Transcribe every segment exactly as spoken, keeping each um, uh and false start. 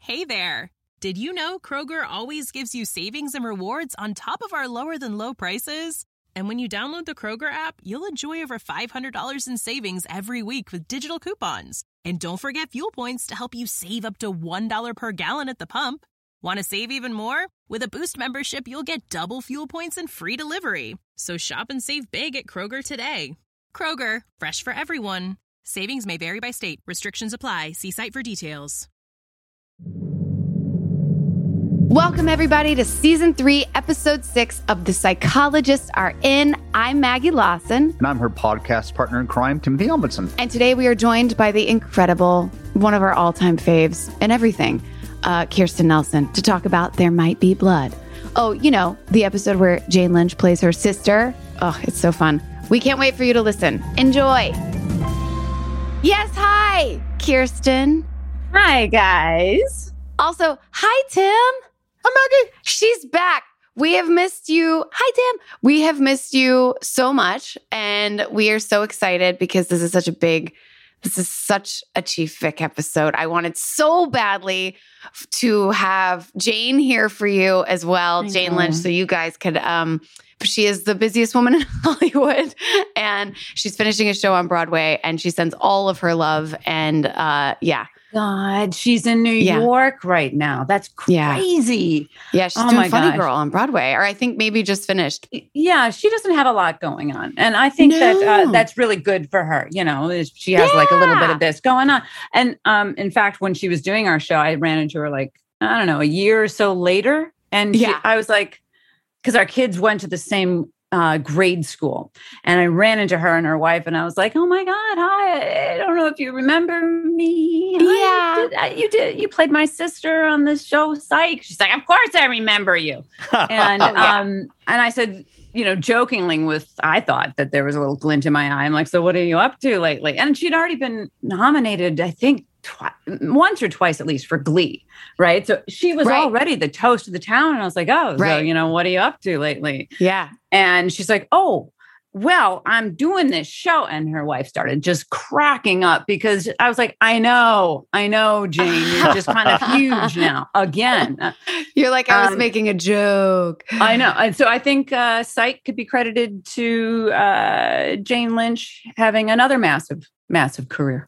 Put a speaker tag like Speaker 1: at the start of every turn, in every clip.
Speaker 1: Hey there. Did you know Kroger always gives you savings and rewards on top of our lower than low prices? And when you download the Kroger app, you'll enjoy over five hundred dollars in savings every week with digital coupons. And don't forget fuel points to help you save up to one dollar per gallon at the pump. Want to save even more? With a Boost membership, you'll get double fuel points and free delivery. So shop and save big at Kroger today. Kroger, fresh for everyone. Savings may vary by state. Restrictions apply. See site for details.
Speaker 2: Welcome, everybody, to Season three, Episode six of The Psychologists Are In. I'm Maggie Lawson.
Speaker 3: And I'm her podcast partner in crime, Timothy Ombudsman.
Speaker 2: And today we are joined by the incredible, one of our all-time faves and everything, uh, Kirsten Nelson, to talk about There Might Be Blood. Oh, you know, the episode where Jane Lynch plays her sister. Oh, it's so fun. We can't wait for you to listen. Enjoy. Yes, hi, Kirsten.
Speaker 4: Hi, guys.
Speaker 2: Also, hi, Tim.
Speaker 3: Hi, Maggie.
Speaker 2: She's back. We have missed you. Hi, Tim. We have missed you so much, and we are so excited because this is such a big, this is such a Chief Vic episode. I wanted so badly to have Jane here for you as well, Jane Lynch, so you guys could, um, she is the busiest woman in Hollywood, and she's finishing a show on Broadway, and she sends all of her love, and uh, yeah.
Speaker 4: God, she's in New
Speaker 2: Yeah.
Speaker 4: York right now. That's crazy.
Speaker 2: Yeah, she's
Speaker 4: Oh
Speaker 2: doing
Speaker 4: my
Speaker 2: Funny
Speaker 4: gosh.
Speaker 2: Girl on Broadway, or I think maybe just finished.
Speaker 4: Yeah, she doesn't have a lot going on. And I think that uh,
Speaker 2: No.
Speaker 4: that's really good for her. You know, is she has like a little bit
Speaker 2: Yeah.
Speaker 4: of this going on. And um, in fact, when she was doing our show, I ran into her like, I don't know, a year or so later. And she,
Speaker 2: Yeah.
Speaker 4: I was like, because our kids went to the same uh, grade school. And I ran into her and her wife, and I was like, oh my God, hi. I don't know if you remember me. Hi,
Speaker 2: Yeah.
Speaker 4: did, uh, you did. You played my sister on this show, Psych. She's like, of course I remember you. And,
Speaker 2: yeah.
Speaker 4: um, and I said, you know, jokingly with, I thought that there was a little glint in my eye. I'm like, so what are you up to lately? And she'd already been nominated, I think, twi- once or twice at least for Glee, right? So she was
Speaker 2: Right.
Speaker 4: already the toast of the town. And I was like, oh, so,
Speaker 2: Right.
Speaker 4: you know, what are you up to lately?
Speaker 2: Yeah.
Speaker 4: And she's like, oh, well, I'm doing this show. And her wife started just cracking up because I was like, I know, I know, Jane, you're just kind of huge now again.
Speaker 2: You're like, I was
Speaker 4: Um,
Speaker 2: making a joke.
Speaker 4: I know. And so I think uh, Psych could be credited to uh, Jane Lynch having another massive, massive career.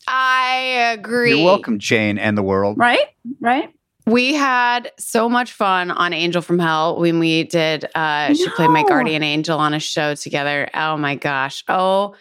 Speaker 2: I agree.
Speaker 3: You're welcome, Jane and the world.
Speaker 4: Right? Right?
Speaker 2: We had so much fun on Angel from Hell when we did, uh, she played my
Speaker 4: know.
Speaker 2: guardian angel on a show together. Oh my gosh. Oh,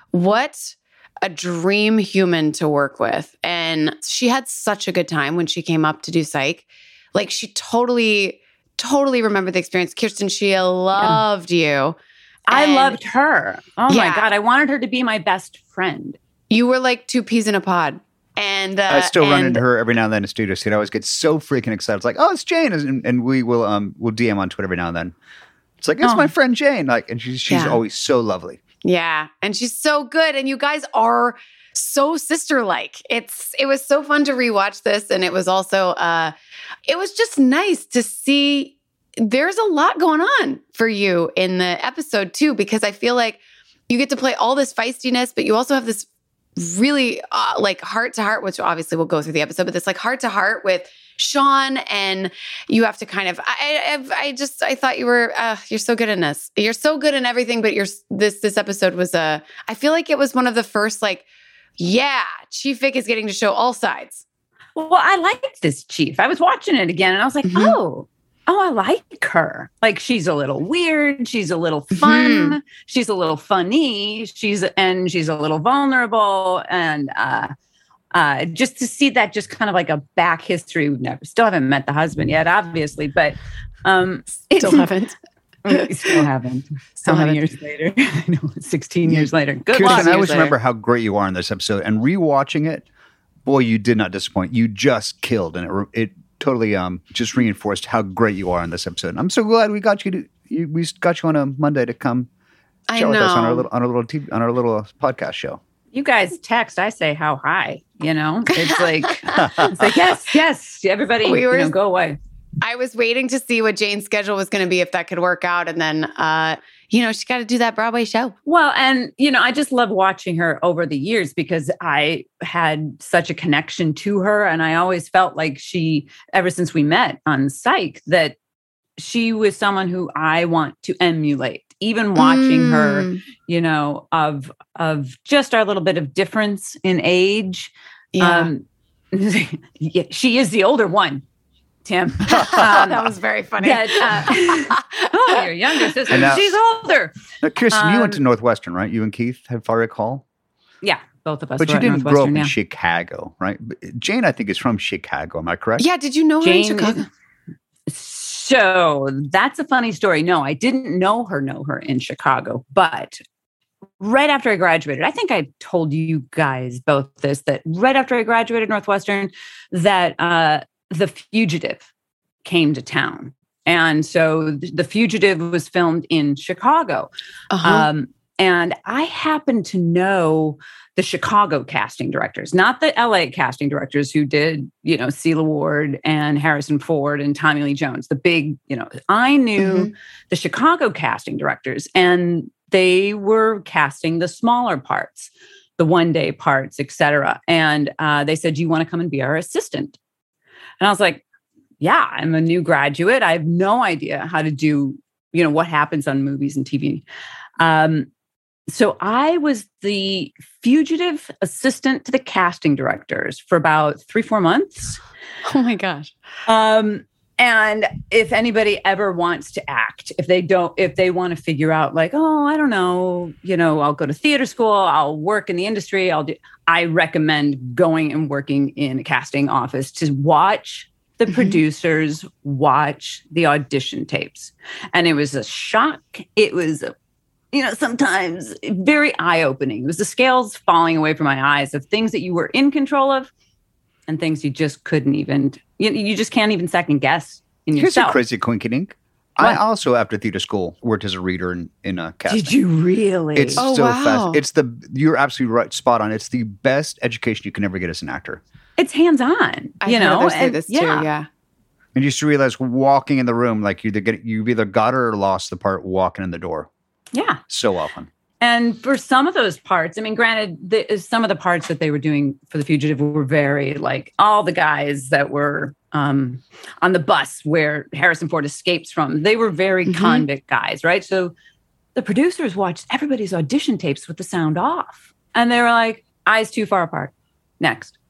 Speaker 2: what a dream human to work with. And she had such a good time when she came up to do Psych. Like she totally, totally remembered the experience. Kirsten Shea loved you.
Speaker 4: I
Speaker 2: And
Speaker 4: loved her. Oh
Speaker 2: Yeah.
Speaker 4: my God. I wanted her to be my best friend.
Speaker 2: You were like two peas in a pod. And uh,
Speaker 3: I still run
Speaker 2: and-
Speaker 3: into her every now and then in the studio. So I always get so freaking excited. It's like, oh, it's Jane. And, and we will um we'll D M on Twitter every now and then. It's like, it's
Speaker 4: Oh.
Speaker 3: my friend Jane. Like, and she's she's
Speaker 2: Yeah.
Speaker 3: always so lovely.
Speaker 2: Yeah. And she's so good. And you guys are so sister-like. It's it was so fun to rewatch this. And it was also uh it was just nice to see there's a lot going on for you in the episode too, because I feel like you get to play all this feistiness, but you also have this really uh, like heart to heart, which obviously we'll go through the episode, but this like heart to heart with Sean, and you have to kind of, I, I, I just, I thought you were, uh, you're so good in this. You're so good in everything, but you're, this, this episode was a, uh, I feel like it was one of the first, like, yeah, Chief Vic is getting to show all sides.
Speaker 4: Well, I liked this chief. I was watching it again and I was like,
Speaker 2: Mhm.
Speaker 4: oh, oh, I like her. Like she's a little weird. She's a little fun.
Speaker 2: Mhm.
Speaker 4: She's a little funny. She's, and she's a little vulnerable. And uh, uh, just to see that just kind of like a back history. We've never, still haven't met the husband yet, obviously, but um,
Speaker 2: Still haven't.
Speaker 4: we still haven't. So
Speaker 2: Still
Speaker 4: many
Speaker 2: haven't.
Speaker 4: years later. I know, sixteen years later. Good
Speaker 3: Kirsten,
Speaker 4: luck.
Speaker 3: I always
Speaker 2: years later.
Speaker 3: remember how great you are in this episode. And rewatching it, boy, you did not disappoint. You just killed. And it, re- it totally um just reinforced how great you are in this episode. And I'm so glad we got you to, you, we got you on a Monday to come
Speaker 2: I
Speaker 3: chat with us on our
Speaker 2: know.
Speaker 3: little, on our little, T V, on our little podcast show.
Speaker 4: You guys text, I say how high, you know, it's like, it's like, yes, yes, everybody,
Speaker 2: We
Speaker 4: you
Speaker 2: were-
Speaker 4: know, go away.
Speaker 2: I was waiting to see what Jane's schedule was going to be, if that could work out. And then, uh, you know, she's got to do that Broadway show.
Speaker 4: Well, and, you know, I just love watching her over the years because I had such a connection to her. And I always felt like she, ever since we met on Psych, that she was someone who I want to emulate, even watching mm. her, you know, of, of just our little bit of difference in age.
Speaker 2: Yeah.
Speaker 4: Um, yeah, she is the older one, Tim. Um,
Speaker 2: that was very funny.
Speaker 4: That, uh, oh, your younger sister.
Speaker 3: Now,
Speaker 4: she's older.
Speaker 3: Now, Kirsten,
Speaker 4: um,
Speaker 3: you went to Northwestern, right? You and Keith, if I recall.
Speaker 4: Yeah, both of us.
Speaker 3: But
Speaker 4: were
Speaker 3: you didn't grow up in
Speaker 4: yeah.
Speaker 3: Chicago, right? Jane, I think, is from Chicago. Am I correct?
Speaker 2: Yeah. Did you know her
Speaker 4: Jane,
Speaker 2: in Chicago?
Speaker 4: So that's a funny story. No, I didn't know her, know her in Chicago, but right after I graduated, I think I told you guys both this, that right after I graduated Northwestern, that uh, The Fugitive came to town. And so The Fugitive was filmed in Chicago.
Speaker 2: Uh-huh.
Speaker 4: Um, and I happen to know the Chicago casting directors, not the L A casting directors who did, you know, Celia Ward and Harrison Ford and Tommy Lee Jones, the big, you know, I knew mm-hmm. the Chicago casting directors, and they were casting the smaller parts, the one day parts, et cetera. And uh, they said, "Do you want to come and be our assistant?" And I was like, yeah, I'm a new graduate. I have no idea how to do, you know, what happens on movies and T V. Um, so I was the fugitive assistant to the casting directors for about three, four months.
Speaker 2: Oh my gosh.
Speaker 4: Um, and if anybody ever wants to act, if they don't, if they want to figure out like, oh, I don't know, you know, I'll go to theater school, I'll work in the industry, I'll do, I recommend going and working in a casting office to watch the mm-hmm. producers watch the audition tapes. And it was a shock. It was, a, you know, sometimes very eye-opening. It was the scales falling away from my eyes of things that you were in control of and things you just couldn't even, you, you just can't even second guess in
Speaker 3: Here's
Speaker 4: yourself.
Speaker 3: a crazy coinkydink. I also, after theater school, worked as a reader in, in a casting.
Speaker 4: Did you really?
Speaker 3: It's
Speaker 2: oh,
Speaker 3: so
Speaker 2: wow.
Speaker 3: fast. It's the, you're absolutely right, spot on. It's the best education you can ever get as an actor.
Speaker 4: It's hands-on,
Speaker 2: I
Speaker 4: you know?
Speaker 2: Say this
Speaker 4: yeah.
Speaker 2: too, yeah.
Speaker 3: And you just realize walking in the room, like you either get, you've either got it or lost the part walking in the door.
Speaker 4: Yeah.
Speaker 3: So often.
Speaker 4: And for some of those parts, I mean, granted, the, some of the parts that they were doing for The Fugitive were very like all the guys that were um, on the bus where Harrison Ford escapes from, they were very mm-hmm. convict guys, right? So the producers watched everybody's audition tapes with the sound off. And they were like, eyes too far apart. Next.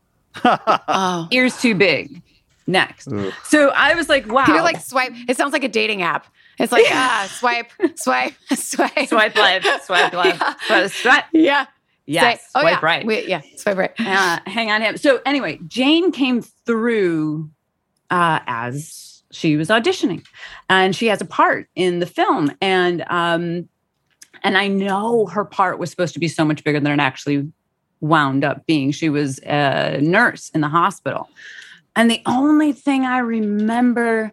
Speaker 2: oh.
Speaker 4: Ears too big. Next. Ugh. So I was like, wow.
Speaker 2: You're like swipe. It sounds like a dating app. It's like, ah, swipe, swipe, swipe.
Speaker 4: Swipe left, swipe left, yeah. swipe, swipe.
Speaker 2: Yeah.
Speaker 4: Yes,
Speaker 2: oh,
Speaker 4: swipe
Speaker 2: yeah.
Speaker 4: right.
Speaker 2: We, yeah, swipe right.
Speaker 4: Uh, hang on him. So anyway, Jane came through uh, as she was auditioning. And she has a part in the film. And um, and I know her part was supposed to be so much bigger than it actually wound up being. She was a nurse in the hospital. And the only thing I remember,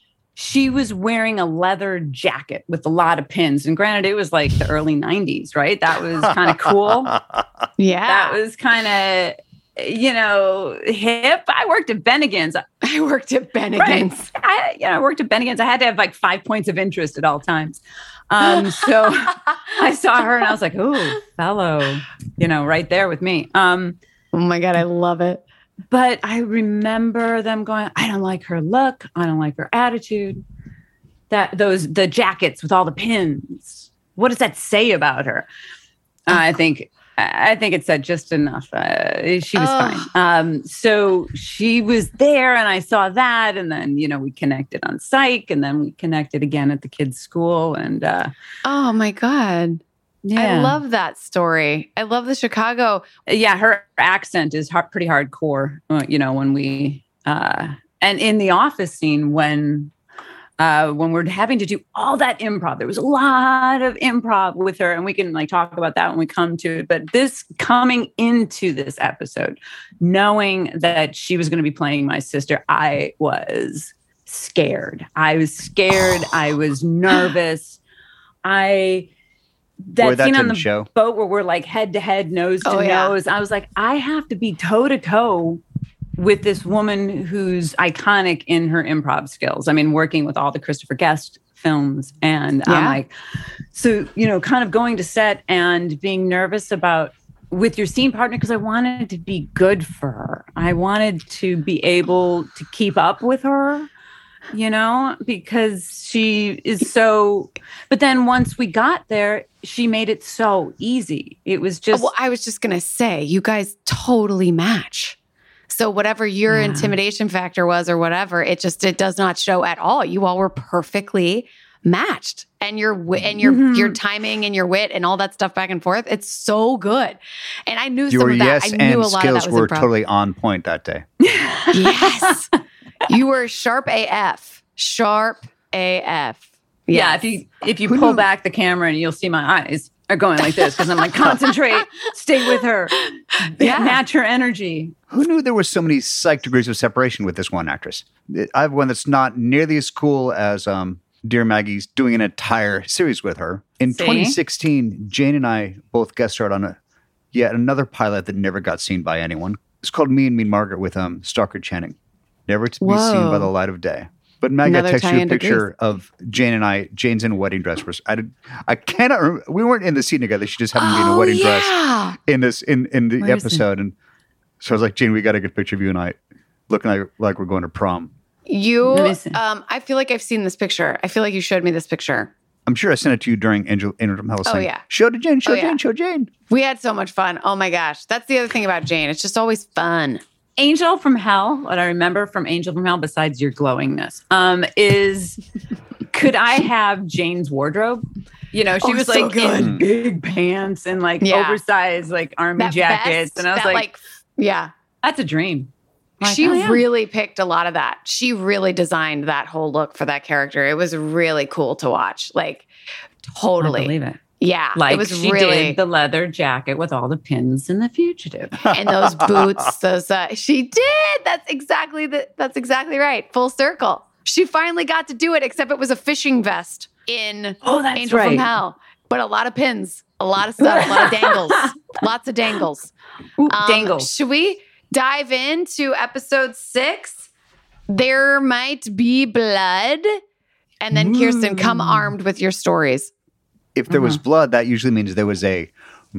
Speaker 4: she was wearing a leather jacket with a lot of pins. And granted, it was like the early nineties, right? That was kind of cool.
Speaker 2: Yeah.
Speaker 4: That was kind of, you know, hip. I worked at Bennigan's.
Speaker 2: I worked at Bennigan's.
Speaker 4: Right. I, you know, I worked at Bennigan's. I had to have like five points of interest at all times. Um, so I saw her and I was like, oh, fellow, you know, right there with me. Um,
Speaker 2: oh my God, I love it.
Speaker 4: But I remember them going, I don't like her look. I don't like her attitude. That those, the jackets with all the pins. What does that say about her? Uh, I think, I think it said just enough. Uh, she was oh. fine. Um, so she was there and I saw that. And then, you know, we connected on Psych and then we connected again at the kids' school. And, uh,
Speaker 2: oh my God. Yeah. I love that story. I love the Chicago.
Speaker 4: Yeah, her accent is hard, pretty hardcore, uh, you know, when we, uh, and in the office scene when, uh, when we're having to do all that improv, there was a lot of improv with her and we can like talk about that when we come to it. But this coming into this episode, knowing that she was going to be playing my sister, I was scared. I was scared. Oh. I was nervous. I... That, Boy, that scene on the show. boat where we're like head to head, nose to oh, nose. Yeah. I was like, I have to be toe to toe with this woman who's iconic in her improv skills. I mean, working with all the Christopher Guest films. And
Speaker 2: Yeah.
Speaker 4: I'm like, so, you know, kind of going to set and being nervous about with your scene partner, because I wanted to be good for her. I wanted to be able to keep up with her, you know, because she is so, but then once we got there, she made it so easy. It was just,
Speaker 2: Well, I was just going to say, you guys totally match. So whatever your
Speaker 4: Yeah.
Speaker 2: intimidation factor was or whatever, it just, it does not show at all. You all were perfectly matched, and your wi- and your
Speaker 4: Mhm.
Speaker 2: your timing and your wit and all that stuff back and forth. It's so good. And I knew some
Speaker 3: Your
Speaker 2: of that.
Speaker 3: yes
Speaker 2: I knew
Speaker 3: and
Speaker 2: a lot of
Speaker 3: skills
Speaker 2: that was
Speaker 3: were
Speaker 2: improv.
Speaker 3: totally on point that day.
Speaker 2: Yes. You were sharp A F. Sharp A F.
Speaker 4: yeah,
Speaker 2: Yes.
Speaker 4: if you, if you
Speaker 3: Who
Speaker 4: pull
Speaker 3: knew?
Speaker 4: back the camera and you'll see my eyes are going like this, because I'm like, concentrate, stay with her,
Speaker 2: Yeah.
Speaker 4: match her energy.
Speaker 3: Who knew there were so many psych degrees of separation with this one actress? I have one that's not nearly as cool as um, Dear Maggie's doing an entire series with her. In
Speaker 4: See?
Speaker 3: twenty sixteen, Jane and I both guest starred on a yet another pilot that never got seen by anyone. It's called Me and Mean Margaret with um, Stalker Channing. Never to be
Speaker 2: Whoa.
Speaker 3: seen by the light of day. But Maggie, I
Speaker 2: Another
Speaker 3: texted you a
Speaker 2: tie-in to
Speaker 3: picture of Jane and I. Jane's in a wedding dress. I did. I cannot. Remember, we weren't in the scene together. She just happened to be in a
Speaker 2: Oh,
Speaker 3: wedding dress
Speaker 2: yeah.
Speaker 3: in this in in the
Speaker 4: Where is it?
Speaker 3: episode. And so I was like, Jane, we got a good picture of you and I, looking like like we're going to prom.
Speaker 2: You,
Speaker 4: Let me see.
Speaker 2: um, I feel like I've seen this picture. I feel like you showed me this picture.
Speaker 3: I'm sure I sent it to you during Angel Angel from Hell.
Speaker 2: Oh,
Speaker 3: saying,
Speaker 2: yeah.
Speaker 3: Show to Jane. Show
Speaker 2: Oh, yeah.
Speaker 3: Jane. Show Jane.
Speaker 2: We had so much fun. Oh my gosh. That's the other thing about Jane. It's just always fun.
Speaker 4: Angel from Hell, what I remember from Angel from Hell, besides your glowingness, um, is could I have Jane's wardrobe? You know, she
Speaker 2: Oh,
Speaker 4: was
Speaker 2: so
Speaker 4: like
Speaker 2: good.
Speaker 4: in big pants and like
Speaker 2: Yeah.
Speaker 4: oversized like army
Speaker 2: That
Speaker 4: jackets.
Speaker 2: vest,
Speaker 4: and I was
Speaker 2: that,
Speaker 4: like,
Speaker 2: yeah.
Speaker 4: that's a dream. Like,
Speaker 2: She
Speaker 4: oh, yeah.
Speaker 2: really picked a lot of that. She really designed that whole look for that character. It was really cool to watch. Like,
Speaker 4: I
Speaker 2: totally.
Speaker 4: believe it.
Speaker 2: Yeah.
Speaker 4: Like
Speaker 2: it was
Speaker 4: she
Speaker 2: really.
Speaker 4: did the leather jacket with all the pins in The Fugitive.
Speaker 2: And those boots, those, uh, she did. That's exactly the, that's exactly right. Full circle. She finally got to do it, except it was a fishing vest in
Speaker 4: Oh, that's
Speaker 2: Angel
Speaker 4: right.
Speaker 2: from Hell. But a lot of pins, a lot of stuff, a lot of dangles, lots of dangles.
Speaker 4: Ooh,
Speaker 2: Um,
Speaker 4: dangles.
Speaker 2: Should we dive into episode six? There might be blood. And then Kirsten, come armed with your stories.
Speaker 3: If there was blood, that usually means there was a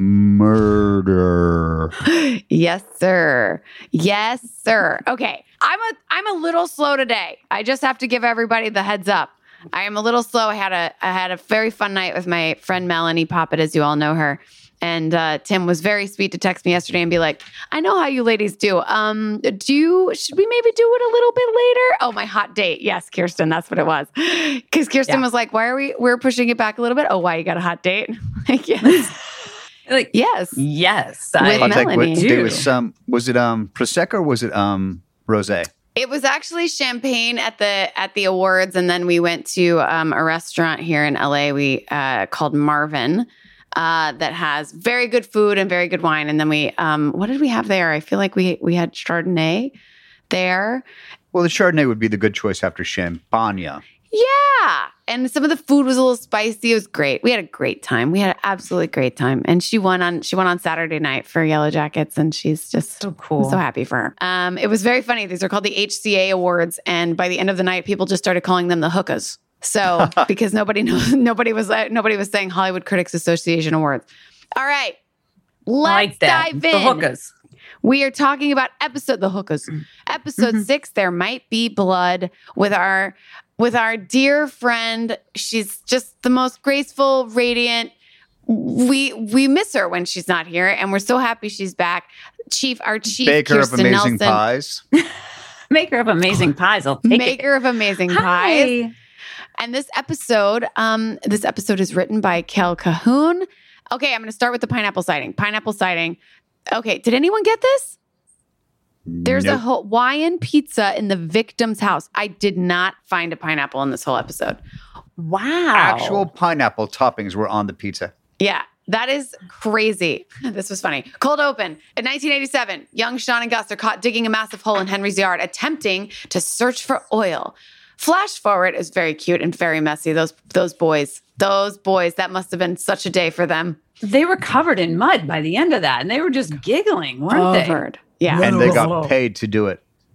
Speaker 3: murder.
Speaker 2: Yes, sir. Yes, sir. Okay. I'm a I'm a little slow today. I just have to give everybody the heads up. I am a little slow. I had a I had a very fun night with my friend Melanie Poppet, as you all know her. And uh, Tim was very sweet to text me yesterday and be like, I know how you ladies do. Um, do you, should we maybe do it a little bit later? Oh, my hot date. Yes, Kirsten, that's what it was. Because Kirsten
Speaker 4: Yeah.
Speaker 2: was like, why are we, we're pushing it back a little bit. Oh, why, you got a hot date? Like, yes.
Speaker 4: Like,
Speaker 2: Yes.
Speaker 4: yes.
Speaker 2: With
Speaker 4: I
Speaker 3: I'll take
Speaker 2: Melanie.
Speaker 3: what there was some. Was it um prosecco or was it um rosé?
Speaker 2: It was actually champagne at the at the awards, and then we went to um, a restaurant here in L A. We uh, called Marvin, uh, that has very good food and very good wine. And then we, um, what did we have there? I feel like we we had Chardonnay there.
Speaker 3: Well, the Chardonnay would be the good choice after Champagne.
Speaker 2: Yeah, and some of the food was a little spicy. It was great. We had a great time. We had an absolutely great time. And she won on she won on Saturday night for Yellow Jackets, and she's just
Speaker 4: So cool.
Speaker 2: I'm so happy for her. Um, it was very funny. These are called the H C A Awards, and by the end of the night, people just started calling them the hookahs. So because nobody knows, nobody was uh, nobody was saying Hollywood Critics Association Awards. All right, let's
Speaker 4: like that.
Speaker 2: dive
Speaker 4: The
Speaker 2: in.
Speaker 4: hookahs.
Speaker 2: We are talking about episode the hookahs. Episode
Speaker 4: Mhm.
Speaker 2: six. There might be blood with our with our dear friend. She's just the most graceful, radiant. We we miss her when she's not here, and we're so happy she's back. Chief, our chief,
Speaker 3: Baker
Speaker 2: Kirsten
Speaker 3: of amazing
Speaker 2: Nelson,
Speaker 3: pies.
Speaker 4: Maker of amazing pies. I'll take it.
Speaker 2: maker of amazing pies.
Speaker 4: Hi.
Speaker 2: And this episode, um, this episode is written by Kel Cahoon. Okay, I'm going to start with the pineapple sighting. Pineapple sighting. Okay, did anyone get this? There's
Speaker 3: Nope.
Speaker 2: a Hawaiian pizza in the victim's house. I did not find a pineapple in this whole episode.
Speaker 4: Wow.
Speaker 3: Actual pineapple toppings were on the pizza.
Speaker 2: Yeah, that is crazy. This was funny. Cold open. In nineteen eighty-seven, young Sean and Gus are caught digging a massive hole in Henry's yard, attempting to search for oil. Flash forward is very cute and very messy. Those those boys, those boys, that must have been such a day for them.
Speaker 4: They were covered in mud by the end of that, and they were just giggling, weren't
Speaker 2: Covered. Yeah.
Speaker 3: And they
Speaker 4: Whoa.
Speaker 3: got paid to do it.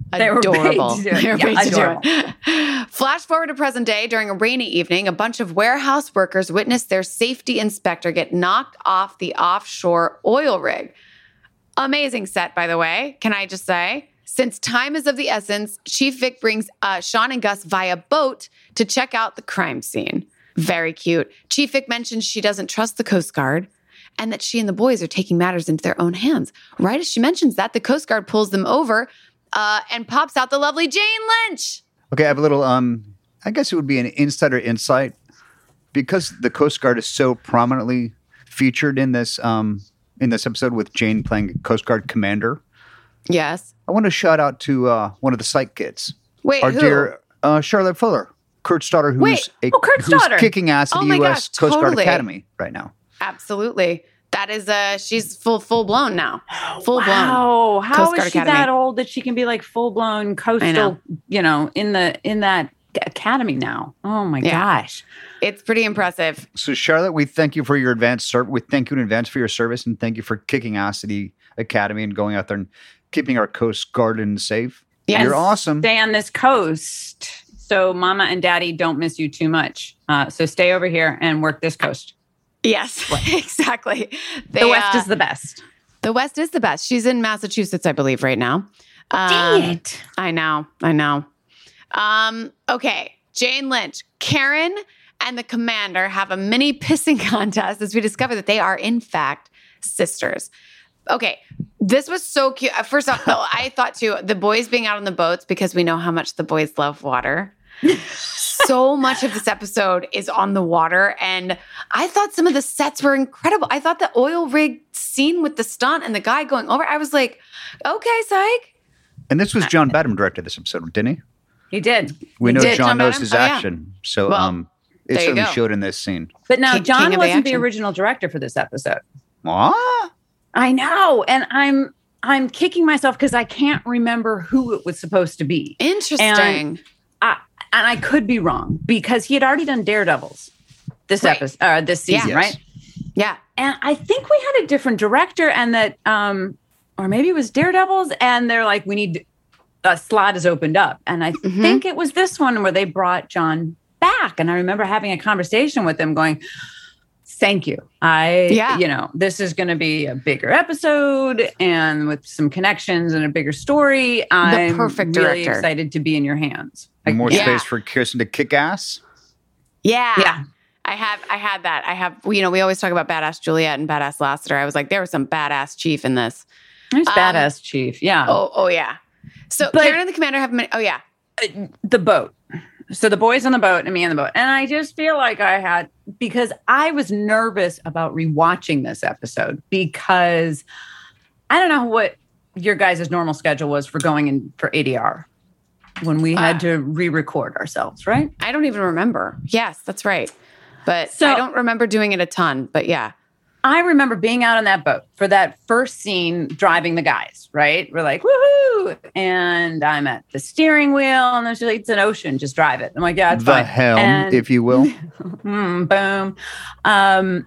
Speaker 4: They were
Speaker 2: adorable.
Speaker 4: paid to do it.
Speaker 2: They were
Speaker 4: Yeah,
Speaker 2: paid to
Speaker 4: adorable.
Speaker 2: do it. Flash forward to present day. During a rainy evening, a bunch of warehouse workers witnessed their safety inspector get knocked off the offshore oil rig. Amazing set, by the way. Can I just say? Since time is of the essence, Chief Vic brings uh, Sean and Gus via boat to check out the crime scene. Very cute. Chief Vic mentions she doesn't trust the Coast Guard and that she and the boys are taking matters into their own hands. Right as she mentions that, the Coast Guard pulls them over uh, and pops out the lovely Jane Lynch.
Speaker 3: Okay, I have a little, um, I guess it would be an insider insight. Because the Coast Guard is so prominently featured in this um, in this episode with Jane playing Coast Guard commander,
Speaker 2: Yes.
Speaker 3: I want to shout out to uh, one of the psych kids.
Speaker 2: Wait,
Speaker 3: Our
Speaker 2: who?
Speaker 3: dear uh, Charlotte Fuller, Kurt's daughter, who's,
Speaker 2: Wait,
Speaker 3: a,
Speaker 4: oh, Kurt's
Speaker 3: who's
Speaker 4: daughter.
Speaker 3: kicking ass at
Speaker 2: Oh
Speaker 3: the
Speaker 2: my
Speaker 3: U S
Speaker 2: gosh,
Speaker 3: Coast Guard
Speaker 2: totally.
Speaker 3: Academy right now.
Speaker 2: Absolutely. That is, uh, she's full full blown now. Full blown.
Speaker 4: Wow, how
Speaker 2: Coast
Speaker 4: is
Speaker 2: Guard
Speaker 4: she
Speaker 2: Academy.
Speaker 4: that old that she can be like full blown
Speaker 2: I know.
Speaker 4: coastal? You know, in the in that academy now. Oh my
Speaker 2: Yeah.
Speaker 4: gosh.
Speaker 2: It's pretty impressive.
Speaker 3: So, Charlotte, we thank you for your advanced service. We thank you in advance for your service, and thank you for kicking ass at the academy and going out there and keeping our Coast Guard safe.
Speaker 2: Yes.
Speaker 3: You're awesome.
Speaker 4: Stay on this coast so mama and daddy don't miss you too much. Uh, so stay over here and work this coast.
Speaker 2: Yes, exactly. They,
Speaker 4: The West
Speaker 2: uh,
Speaker 4: is the best.
Speaker 2: the West is the best. She's in Massachusetts, I believe, right now.
Speaker 4: Dang
Speaker 2: Um,
Speaker 4: it.
Speaker 2: I know. I know. Um, okay. Jane Lynch, Karen, and the commander have a mini pissing contest as we discover that they are, in fact, sisters. Okay. This was so cute. Uh, First off, though, I thought too, the boys being out on the boats because we know how much the boys love water. So much of this episode is on the water. And I thought some of the sets were incredible. I thought the oil rig scene with the stunt and the guy going over, I was like, okay, psych.
Speaker 3: And this was John Badham directed this episode, didn't he?
Speaker 4: He did.
Speaker 3: We
Speaker 2: He
Speaker 3: know
Speaker 2: did,
Speaker 3: John
Speaker 2: John
Speaker 3: knows
Speaker 2: Badham?
Speaker 3: his
Speaker 2: Oh, yeah.
Speaker 3: action. So
Speaker 2: Well,
Speaker 3: um, it
Speaker 2: there you
Speaker 3: certainly
Speaker 2: go.
Speaker 3: showed in this scene.
Speaker 4: But now
Speaker 2: King-
Speaker 4: John
Speaker 2: king of the
Speaker 4: wasn't the
Speaker 2: action.
Speaker 4: original director for this episode.
Speaker 3: Ah,
Speaker 4: I know. And I'm I'm kicking myself because I can't remember who it was supposed to be.
Speaker 2: Interesting.
Speaker 4: I, and I could be wrong because he had already done Daredevils this
Speaker 2: Right.
Speaker 4: episode, uh, this season,
Speaker 3: Yes.
Speaker 4: right?
Speaker 2: yeah.
Speaker 4: And I think we had a different director, and that, um, or maybe it was Daredevils, and they're like, we need a slot is opened up, and I
Speaker 2: Mhm.
Speaker 4: think it was this one where they brought John back, and I remember having a conversation with him, going, "Thank you, I,
Speaker 2: Yeah.
Speaker 4: you know, this is going to be a bigger episode, and with some connections and a bigger story. I'm
Speaker 2: perfect
Speaker 4: really
Speaker 2: director.
Speaker 4: excited to be in your hands." Like,
Speaker 3: more
Speaker 2: yeah.
Speaker 3: space for Kirsten to kick ass.
Speaker 2: Yeah.
Speaker 4: yeah.
Speaker 2: I have I had that. I have, you know, we always talk about badass Juliet and badass Lassiter. I was like, there was some badass chief in this.
Speaker 4: There's
Speaker 2: Um,
Speaker 4: badass chief. Yeah.
Speaker 2: Oh, oh yeah. So
Speaker 4: But-
Speaker 2: Karen and the commander have many, oh yeah.
Speaker 4: The boat. So the boys on the boat and me on the boat. And I just feel like I had, because I was nervous about rewatching this episode because I don't know what your guys' normal schedule was for going in for A D R when we had
Speaker 2: Uh,
Speaker 4: to re-record ourselves, right?
Speaker 2: I don't even remember. Yes, that's right. But
Speaker 4: So-
Speaker 2: I don't remember doing it a ton, but yeah.
Speaker 4: I remember being out on that boat for that first scene driving the guys, right? We're like, woohoo. And I'm at the steering wheel and there's like, it's an ocean, just drive it. I'm like, yeah, it's
Speaker 3: The
Speaker 4: fine.
Speaker 3: helm,
Speaker 4: And-
Speaker 3: if you will.
Speaker 4: Mm, boom. Um,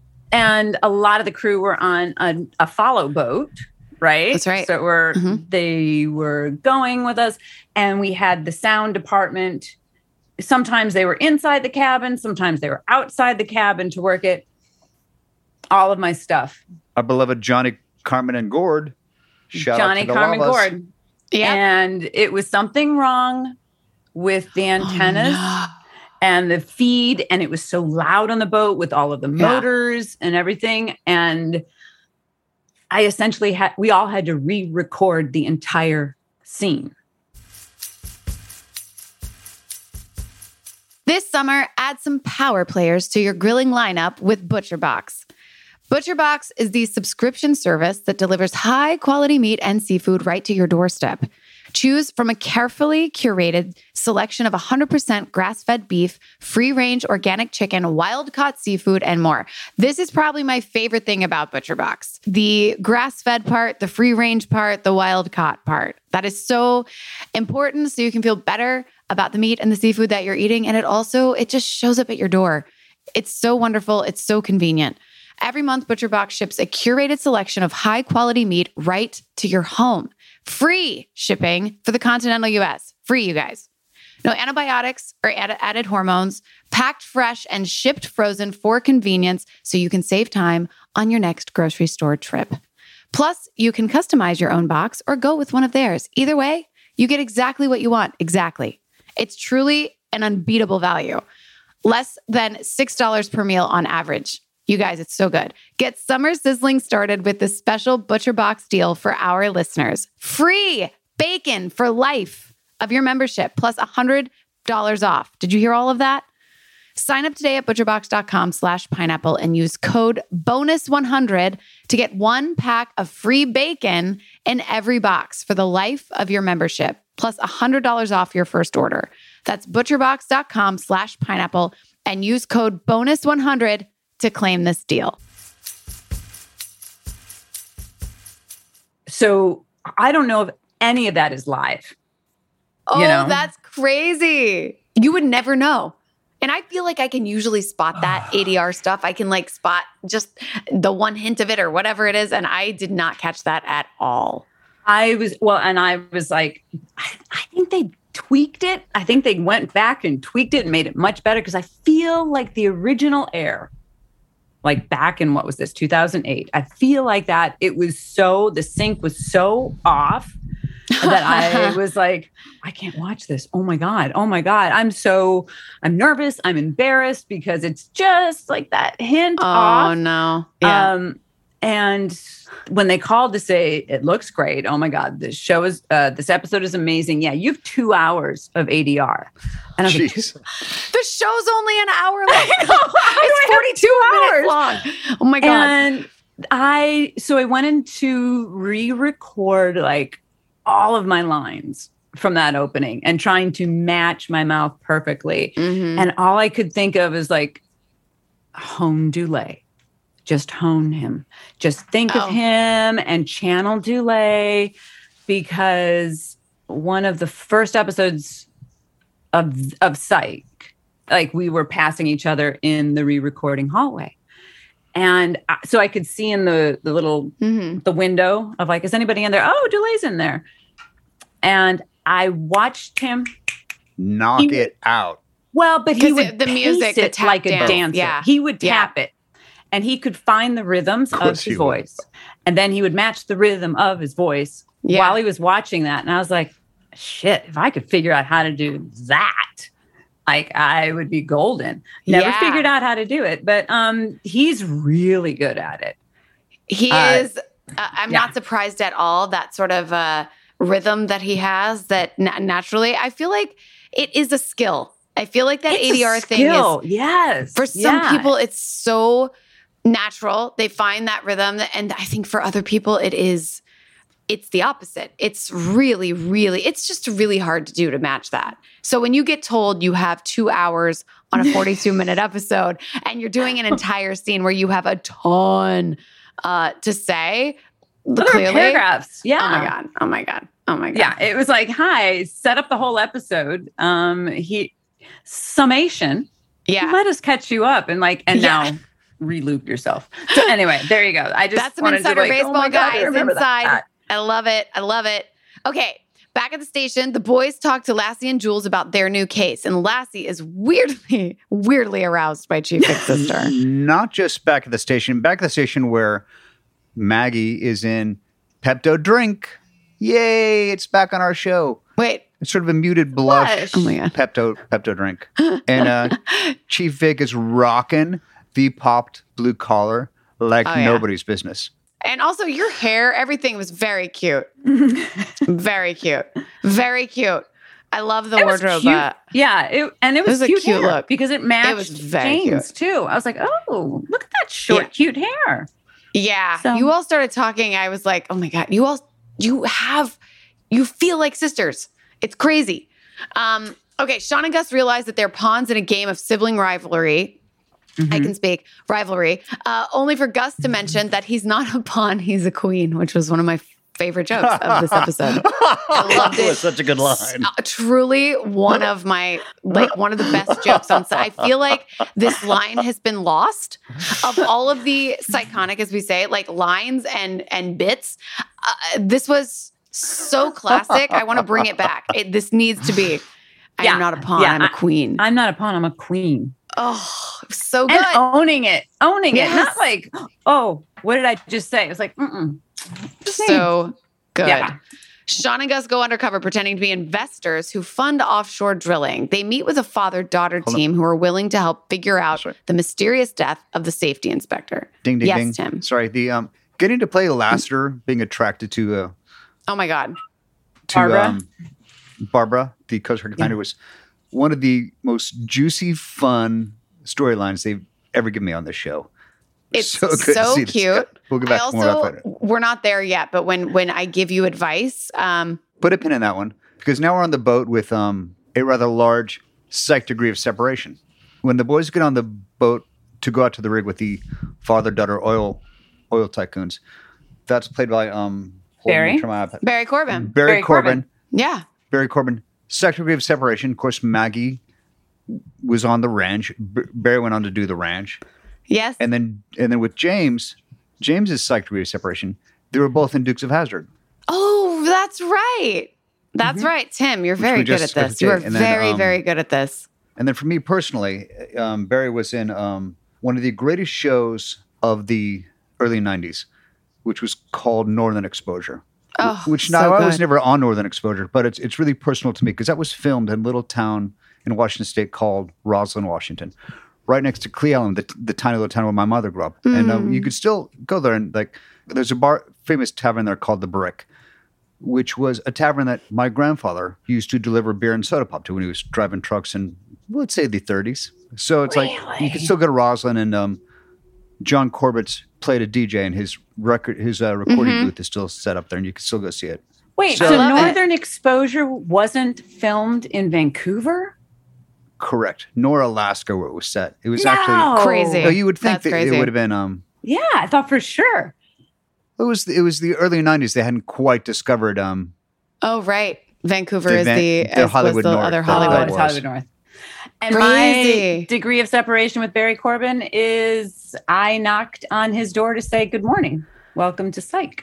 Speaker 4: and a lot of the crew were on a, a follow boat, right?
Speaker 2: That's right.
Speaker 4: So we're
Speaker 2: Mhm.
Speaker 4: they were going with us, and we had the sound department. Sometimes they were inside the cabin, sometimes they were outside the cabin to work it. All of my stuff.
Speaker 3: Our beloved Johnny, Carmen, and Gord. Shout
Speaker 4: Johnny
Speaker 3: out to the
Speaker 4: Carmen
Speaker 3: Lavas.
Speaker 4: Gord.
Speaker 2: Yeah.
Speaker 4: And it was something wrong with the antennas.
Speaker 2: Oh,
Speaker 4: and the feed, and it was so loud on the boat with all of the
Speaker 2: Yeah.
Speaker 4: motors and everything. And I essentially had, we all had to re-record the entire scene.
Speaker 2: This summer, add some power players to your grilling lineup with ButcherBox. ButcherBox is the subscription service that delivers high quality meat and seafood right to your doorstep. Choose from a carefully curated selection of one hundred percent grass-fed beef, free-range organic chicken, wild-caught seafood, and more. This is probably my favorite thing about ButcherBox. The grass-fed part, the free-range part, the wild-caught part. That is so important so you can feel better about the meat and the seafood that you're eating. And it also, it just shows up at your door. It's so wonderful. It's so convenient. Every month, ButcherBox ships a curated selection of high-quality meat right to your home. Free shipping for the continental U S. Free, you guys. No antibiotics or add- added hormones, packed fresh and shipped frozen for convenience so you can save time on your next grocery store trip. Plus, you can customize your own box or go with one of theirs. Either way, you get exactly what you want. Exactly. It's truly an unbeatable value. Less than six dollars per meal on average. You guys, it's so good. Get summer sizzling started with this special Butcher Box deal for our listeners. Free bacon for life of your membership, plus one hundred dollars off. Did you hear all of that? Sign up today at butcherbox.com slash pineapple and use code bonus one hundred to get one pack of free bacon in every box for the life of your membership, plus one hundred dollars off your first order. That's butcherbox.com slash pineapple and use code bonus one hundred to claim this deal.
Speaker 4: So I don't know if any of that is live.
Speaker 2: Oh,
Speaker 4: You know?
Speaker 2: that's crazy. You would never know. And I feel like I can usually spot that A D R stuff. I can like spot just the one hint of it or whatever it is. And I did not catch that at all.
Speaker 4: I was, well, and I was like, I, I think they tweaked it. I think they went back and tweaked it and made it much better because I feel like the original air, like back in what was this, two thousand eight, I feel like that it was so, the sync was so off that I was like, I can't watch this. Oh my God. Oh my God. I'm so, I'm nervous. I'm embarrassed because it's just like that hint
Speaker 2: Oh,
Speaker 4: off.
Speaker 2: no. Yeah.
Speaker 4: Um, and when they called to say it looks great, oh my God, this show is, uh, this episode is amazing. Yeah, you have two hours of A D R. And I was like,
Speaker 3: Jeez.
Speaker 2: the show's only an hour long.
Speaker 4: I know,
Speaker 2: It's forty-two minutes long. Oh my God.
Speaker 4: and I, so I went in to re-record like all of my lines from that opening and trying to match my mouth perfectly.
Speaker 2: Mhm.
Speaker 4: And all I could think of is like, hone Dulé. Just hone him. Just think
Speaker 2: Oh.
Speaker 4: of him and channel Dulé, because one of the first episodes of of Psych, like we were passing each other in the re-recording hallway. And I, so I could see in the the little
Speaker 2: Mhm.
Speaker 4: the window of like, is anybody in there? Oh, Dulé's in there. And I watched him.
Speaker 3: Knock
Speaker 4: He-
Speaker 3: it out.
Speaker 4: Well, but he
Speaker 2: 'Cause
Speaker 4: would
Speaker 2: it- the
Speaker 4: pace
Speaker 2: music, the
Speaker 4: it
Speaker 2: tap
Speaker 4: like a
Speaker 2: dance,
Speaker 4: dancer.
Speaker 2: yeah.
Speaker 4: He would
Speaker 2: Yeah.
Speaker 4: tap it, and he could find the rhythms
Speaker 3: Of
Speaker 4: of,
Speaker 3: course
Speaker 4: his
Speaker 3: he would.
Speaker 4: voice, and then he would match the rhythm of his voice
Speaker 2: Yeah.
Speaker 4: while he was watching that. And I was like, "Shit! If I could figure out how to do that, like I would be golden." Never
Speaker 2: Yeah.
Speaker 4: figured out how to do it, but um, he's really good at it.
Speaker 2: He
Speaker 4: Uh,
Speaker 2: is, uh, I'm
Speaker 4: yeah.
Speaker 2: not surprised at all, that sort of uh, rhythm that he has that na- naturally, I feel like it is a skill. I feel like that
Speaker 4: It's
Speaker 2: A D R
Speaker 4: a
Speaker 2: thing is,
Speaker 4: skill. Yes,
Speaker 2: for some
Speaker 4: Yeah.
Speaker 2: people, it's so natural. They find that rhythm. And I think for other people, it is, it's the opposite. It's really, really, it's just really hard to do to match that. So when you get told you have two hours on a forty-two minute episode and you're doing an entire scene where you have a ton uh, to say,
Speaker 4: Other
Speaker 2: clearly,
Speaker 4: paragraphs. Yeah.
Speaker 2: oh my God, oh my God, oh my God.
Speaker 4: Yeah, it was like, hi, set up the whole episode. Um, he summation.
Speaker 2: Yeah.
Speaker 4: Let us catch you up and like, and
Speaker 2: Yeah.
Speaker 4: now re-loop yourself. So anyway, there you go. I just
Speaker 2: That's some
Speaker 4: wanted
Speaker 2: insider
Speaker 4: to like,
Speaker 2: baseball,
Speaker 4: oh my God, I
Speaker 2: guys.
Speaker 4: remember
Speaker 2: Inside.
Speaker 4: that.
Speaker 2: I love it. I love it. Okay. Back at the station, the boys talk to Lassie and Jules about their new case, and Lassie is weirdly, weirdly aroused by Chief Vick's sister.
Speaker 3: Not just back at the station, back at the station where Maggie is in Pepto Drink. Yay, it's back on our show.
Speaker 2: Wait.
Speaker 3: It's sort of a muted blush.
Speaker 4: Blush.
Speaker 2: Oh my God.
Speaker 3: Pepto Pepto Drink. And uh, Chief Vick is rocking the popped blue collar like
Speaker 2: Oh, yeah.
Speaker 3: nobody's business.
Speaker 2: And also your hair, everything was very cute. Very cute. Very cute. I love the
Speaker 4: It was
Speaker 2: wardrobe.
Speaker 4: cute.
Speaker 2: uh,
Speaker 4: Yeah, it, and it was,
Speaker 2: was a
Speaker 4: cute,
Speaker 2: cute
Speaker 4: hair
Speaker 2: look.
Speaker 4: because it matched
Speaker 2: was very
Speaker 4: Jane's too. I was like, oh, look at that short,
Speaker 2: Yeah.
Speaker 4: cute hair.
Speaker 2: Yeah.
Speaker 4: So-
Speaker 2: You all started talking. I was like, oh my God, you all, you have, you feel like sisters. It's crazy. Um, okay. Sean and Gus realize that they're pawns in a game of sibling rivalry. I can speak rivalry, uh, only for Gus to mention that he's not a pawn, he's a queen, which was one of my favorite jokes of this episode. I loved it.
Speaker 3: such a good line.
Speaker 2: Uh, truly one of my, like one of the best jokes on set. I feel like this line has been lost of all of the Psychonic, as we say, like lines and, and bits. Uh, this was so classic. I want to bring it back. It, this needs to be. I
Speaker 4: Yeah.
Speaker 2: am not a pawn.
Speaker 4: Yeah,
Speaker 2: I'm a queen.
Speaker 4: I'm not a pawn. I'm a queen.
Speaker 2: Oh, so good.
Speaker 4: And owning it, owning
Speaker 2: Yes.
Speaker 4: it. Not like, oh, what did I just say? It was like, mm-mm.
Speaker 2: So good.
Speaker 4: Yeah.
Speaker 2: Sean and Gus go undercover pretending to be investors who fund offshore drilling. They meet with a father-daughter
Speaker 3: Hold
Speaker 2: team who are willing to help figure out
Speaker 3: Sorry.
Speaker 2: the mysterious death of the safety inspector.
Speaker 3: Ding, ding,
Speaker 2: yes,
Speaker 3: ding.
Speaker 2: Tim.
Speaker 3: Sorry. The um, getting to play Lassiter, being attracted to uh,
Speaker 2: Oh my God.
Speaker 3: to
Speaker 4: Barbara?
Speaker 3: Um, Barbara, the Coast Guard commander, was one of the most juicy, fun storylines they've ever given me on this show.
Speaker 2: It's
Speaker 3: so,
Speaker 2: so,
Speaker 3: good to see this guy.
Speaker 2: cute.
Speaker 3: We'll get
Speaker 2: I
Speaker 3: back to more about
Speaker 2: also,
Speaker 3: that.
Speaker 2: we're not there yet, but when when I give you advice, um,
Speaker 3: Put a pin in that one because now we're on the boat with um, a rather large psych degree of separation. When the boys get on the boat to go out to the rig with the father-daughter oil oil tycoons, that's played by um, hold on,
Speaker 4: Barry?
Speaker 3: let me turn my iPad.
Speaker 2: Barry Corbin.
Speaker 3: Barry,
Speaker 4: Barry
Speaker 3: Corbin.
Speaker 4: Corbin.
Speaker 2: Yeah.
Speaker 3: Barry Corbin. Psych degree of separation. Of course, Maggie was on the ranch. B- Barry went on to do the ranch,
Speaker 2: Yes.
Speaker 3: and then and then with James, James's psych degree of separation, they were both in Dukes of Hazzard.
Speaker 2: oh, that's right. That's right, Tim. You're very
Speaker 3: we
Speaker 2: good
Speaker 3: just
Speaker 2: at this.
Speaker 3: discussed
Speaker 2: You are
Speaker 3: today. And then,
Speaker 2: very,
Speaker 3: um,
Speaker 2: very good at this.
Speaker 3: And then for me personally, um, Barry was in um, one of the greatest shows of the early nineties, which was called Northern Exposure.
Speaker 2: Oh,
Speaker 3: which
Speaker 2: so
Speaker 3: now I was
Speaker 2: good.
Speaker 3: never on Northern Exposure, but it's it's really personal to me because that was filmed in a little town in Washington State called Roslyn, Washington, right next to Cle Elum, the, the tiny little town where my mother grew up. And um, you could still go there and like there's a bar, famous tavern there called the Brick, which was a tavern that my grandfather used to deliver beer and soda pop to when he was driving trucks in, let's say, the thirties. So it's like you can still go to Roslyn, and um, John Corbett's played a D J, and his record, his uh, recording
Speaker 2: Mm-hmm.
Speaker 3: booth is still set up there, and you can still go see it.
Speaker 4: Wait,
Speaker 3: So-
Speaker 4: so,
Speaker 2: I love it.
Speaker 4: Northern Exposure wasn't filmed in Vancouver?
Speaker 3: Correct, nor Alaska, where it was set. It was
Speaker 4: No.
Speaker 3: actually.
Speaker 2: Crazy.
Speaker 3: No, you would think
Speaker 2: That's
Speaker 3: that
Speaker 2: crazy.
Speaker 3: it would have been. Um,
Speaker 4: Yeah, I thought for sure.
Speaker 3: it was it was the early nineties. They hadn't quite discovered. Um,
Speaker 2: Oh, right. Vancouver
Speaker 3: The
Speaker 2: is
Speaker 3: Van-
Speaker 2: the,
Speaker 3: the
Speaker 2: as was
Speaker 3: Hollywood
Speaker 2: the
Speaker 3: North,
Speaker 2: other
Speaker 3: the-
Speaker 2: Hollywood.
Speaker 4: Oh,
Speaker 3: That
Speaker 4: it's
Speaker 3: was.
Speaker 4: Hollywood North. And
Speaker 2: Crazy.
Speaker 4: my degree of separation with Barry Corbin is I knocked on his door to say good morning. Welcome to Psych.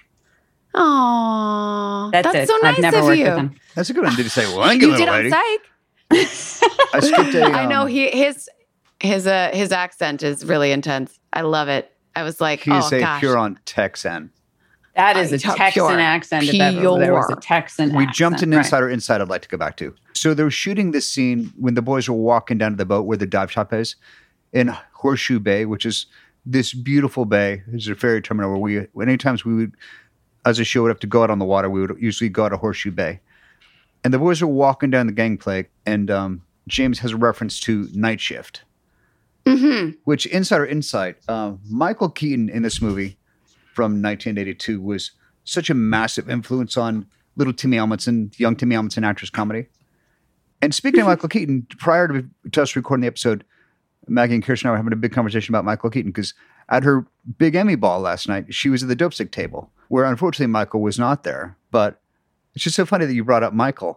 Speaker 2: Aww.
Speaker 4: That's,
Speaker 2: That's
Speaker 4: it.
Speaker 2: so nice
Speaker 4: I've never
Speaker 2: of
Speaker 4: worked
Speaker 2: you.
Speaker 4: with him.
Speaker 3: that's a good one. Did you say, "Well, thank
Speaker 2: You
Speaker 3: you,
Speaker 2: did
Speaker 3: little
Speaker 2: on
Speaker 3: lady"?
Speaker 2: Psych.
Speaker 3: I skipped a. Um,
Speaker 2: I know he his his uh his accent is really intense. I love it. I was like,
Speaker 3: He's
Speaker 2: oh
Speaker 3: a
Speaker 2: gosh.
Speaker 3: Huron Texan.
Speaker 4: That is
Speaker 2: I
Speaker 4: a
Speaker 2: talk
Speaker 4: Texan
Speaker 2: pure.
Speaker 4: accent. If ever there was a
Speaker 2: Pure.
Speaker 4: Texan
Speaker 3: We
Speaker 4: accent,
Speaker 3: jumped an
Speaker 4: right.
Speaker 3: insider inside I'd like to go back to. So they were shooting this scene when the boys were walking down to the boat where the dive shop is in Horseshoe Bay, which is this beautiful bay. It's a ferry terminal where we, anytime we would, as a show would have to go out on the water, we would usually go out to Horseshoe Bay. And the boys were walking down the gangplank, and um, James has a reference to Night Shift,
Speaker 2: Mm-hmm.
Speaker 3: which insider insight, uh, Michael Keaton in this movie from nineteen eighty-two was such a massive influence on little Timmy Elmonson, young Timmy Elmonson actress comedy. And speaking of Michael Keaton, prior to, to us recording the episode, Maggie and Kirsten and I were having a big conversation about Michael Keaton because at her big Emmy ball last night, she was at the dope stick table where unfortunately Michael was not there. But it's just so funny that you brought up Michael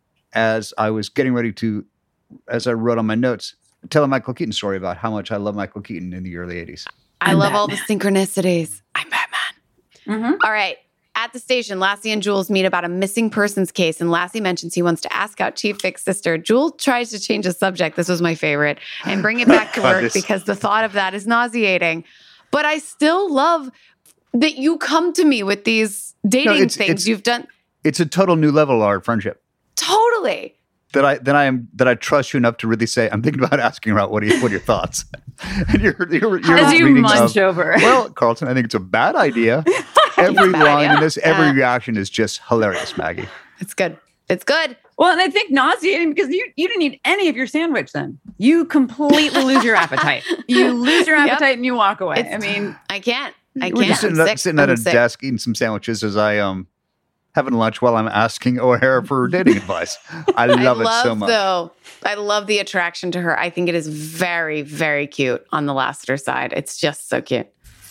Speaker 3: as I was getting ready to, as I wrote on my notes, tell a Michael Keaton story about how much I love Michael Keaton in the early eighties.
Speaker 2: I
Speaker 4: I'm
Speaker 2: love all the
Speaker 4: Batman.
Speaker 2: synchronicities. I'm Batman.
Speaker 4: Mhm.
Speaker 2: All right. At the station, Lassie and Jules meet about a missing persons case, and Lassie mentions he wants to ask out Chief Vick's sister. Jules tries to change the subject. This was my favorite, and bring it back to
Speaker 3: God,
Speaker 2: work
Speaker 3: this-
Speaker 2: because the thought of that is nauseating. But I still love that you come to me with these dating
Speaker 3: it's-
Speaker 2: things
Speaker 3: it's-
Speaker 2: you've done.
Speaker 3: It's a total new level of our friendship.
Speaker 2: Totally.
Speaker 3: That I that I am that I trust you enough to really say I'm thinking about asking her out. What are you, what are your thoughts? And you're you're, you're
Speaker 4: As you
Speaker 3: reading
Speaker 4: munch
Speaker 3: of,
Speaker 4: over.
Speaker 3: Well, Carlton, I think it's a bad idea. Every
Speaker 2: bad
Speaker 3: line
Speaker 2: idea.
Speaker 3: in this, every
Speaker 2: Yeah.
Speaker 3: reaction is just hilarious, Maggie.
Speaker 2: It's good. It's good.
Speaker 4: Well, and I think nauseating because you, you didn't eat any of your sandwich then. You completely lose your appetite. You lose your
Speaker 2: Yep.
Speaker 4: appetite and you walk away.
Speaker 2: It's-
Speaker 4: I mean,
Speaker 2: I can't. I
Speaker 3: We're
Speaker 2: can't.
Speaker 3: just sitting,
Speaker 2: I'm
Speaker 3: at,
Speaker 2: sick.
Speaker 3: sitting at
Speaker 2: I'm
Speaker 3: a
Speaker 2: sick.
Speaker 3: desk eating some sandwiches as I um having lunch while I'm asking O'Hara for dating advice. I love
Speaker 2: I
Speaker 3: it
Speaker 2: love,
Speaker 3: so much.
Speaker 2: though, I love the attraction to her. I think it is very, very cute on the Lassiter side. It's just so cute.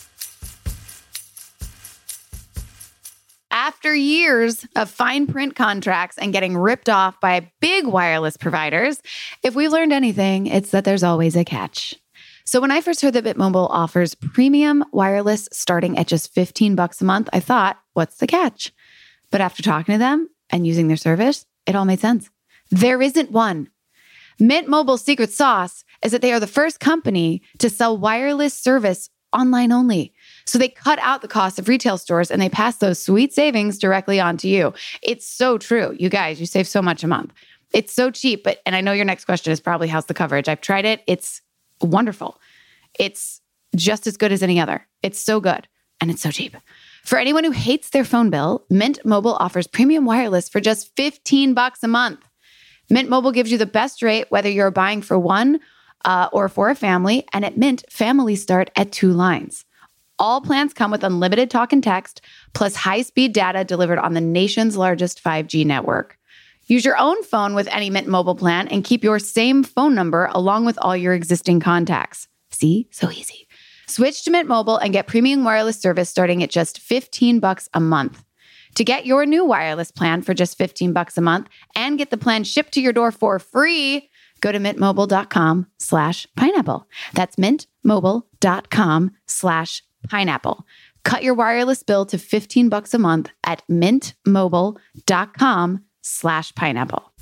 Speaker 2: After years of fine print contracts and getting ripped off by big wireless providers, if we've learned anything, it's that there's always a catch. So when I first heard that Bitmobile offers premium wireless starting at just fifteen bucks a month, I thought, what's the catch? But after talking to them and using their service, it all made sense. There isn't one. Mint Mobile's secret sauce is that they are the first company to sell wireless service online only. So they cut out the cost of retail stores and they pass those sweet savings directly on to you. It's so true. You guys, you save so much a month. It's so cheap. But, and I know your next question is probably how's the coverage? I've tried it. It's wonderful. It's just as good as any other. It's so good. And it's so cheap. For anyone who hates their phone bill, Mint Mobile offers premium wireless for just fifteen bucks a month. Mint Mobile gives you the best rate, whether you're buying for one uh, or for a family. And at Mint, families start at two lines. All plans come with unlimited talk and text, plus high-speed data delivered on the nation's largest five G network. Use your own phone with any Mint Mobile plan and keep your same phone number along with all your existing contacts. See? So easy. Switch to Mint Mobile and get premium wireless service starting at just fifteen bucks a month. To get your new wireless plan for just fifteen bucks a month and get the plan shipped to your door for free, go to mintmobile.com slash pineapple. That's mintmobile.com slash pineapple. Cut your wireless bill to fifteen bucks a month at mintmobile.com slash pineapple.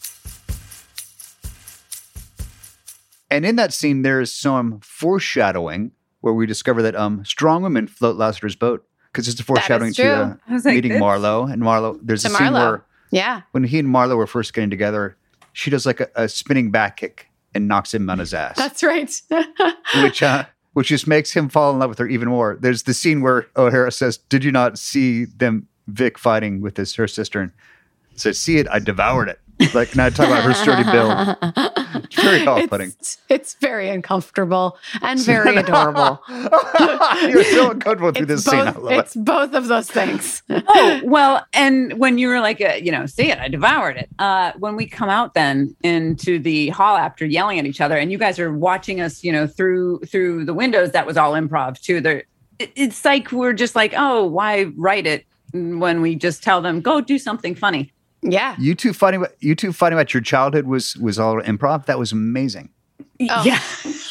Speaker 3: And in that scene, there's some foreshadowing where we discover that um, strong women float Lassiter's boat. Because it's a foreshadowing to uh,
Speaker 4: like,
Speaker 3: meeting
Speaker 4: this.
Speaker 3: Marlo. And Marlo, there's
Speaker 2: To
Speaker 3: a scene
Speaker 2: Marlo.
Speaker 3: where
Speaker 2: Yeah.
Speaker 3: when he and Marlo were first getting together, she does like a, a spinning back kick and knocks him on his ass.
Speaker 2: That's right.
Speaker 3: which uh, which just makes him fall in love with her even more. There's the scene where O'Hara says, "Did you not see them, Vic, fighting with his her sister?" And said, "See it? I devoured it." Like, now talk about her sturdy build. It's very off-putting.
Speaker 2: It's, it's very uncomfortable and very adorable.
Speaker 3: You're so uncomfortable through this
Speaker 2: both,
Speaker 3: scene. I love
Speaker 2: it's
Speaker 3: it.
Speaker 2: both of those things.
Speaker 4: Oh, well, and when you were like, uh, you know, see it, I devoured it. Uh, when we come out then into the hall after yelling at each other, and you guys are watching us, you know, through through the windows, that was all improv too. There, it, it's like we're just like, oh, why write it when we just tell them go do something funny?
Speaker 2: Yeah.
Speaker 3: You two fighting about you two fighting about your childhood was was all improv. That was amazing.
Speaker 2: Oh.
Speaker 4: Yeah.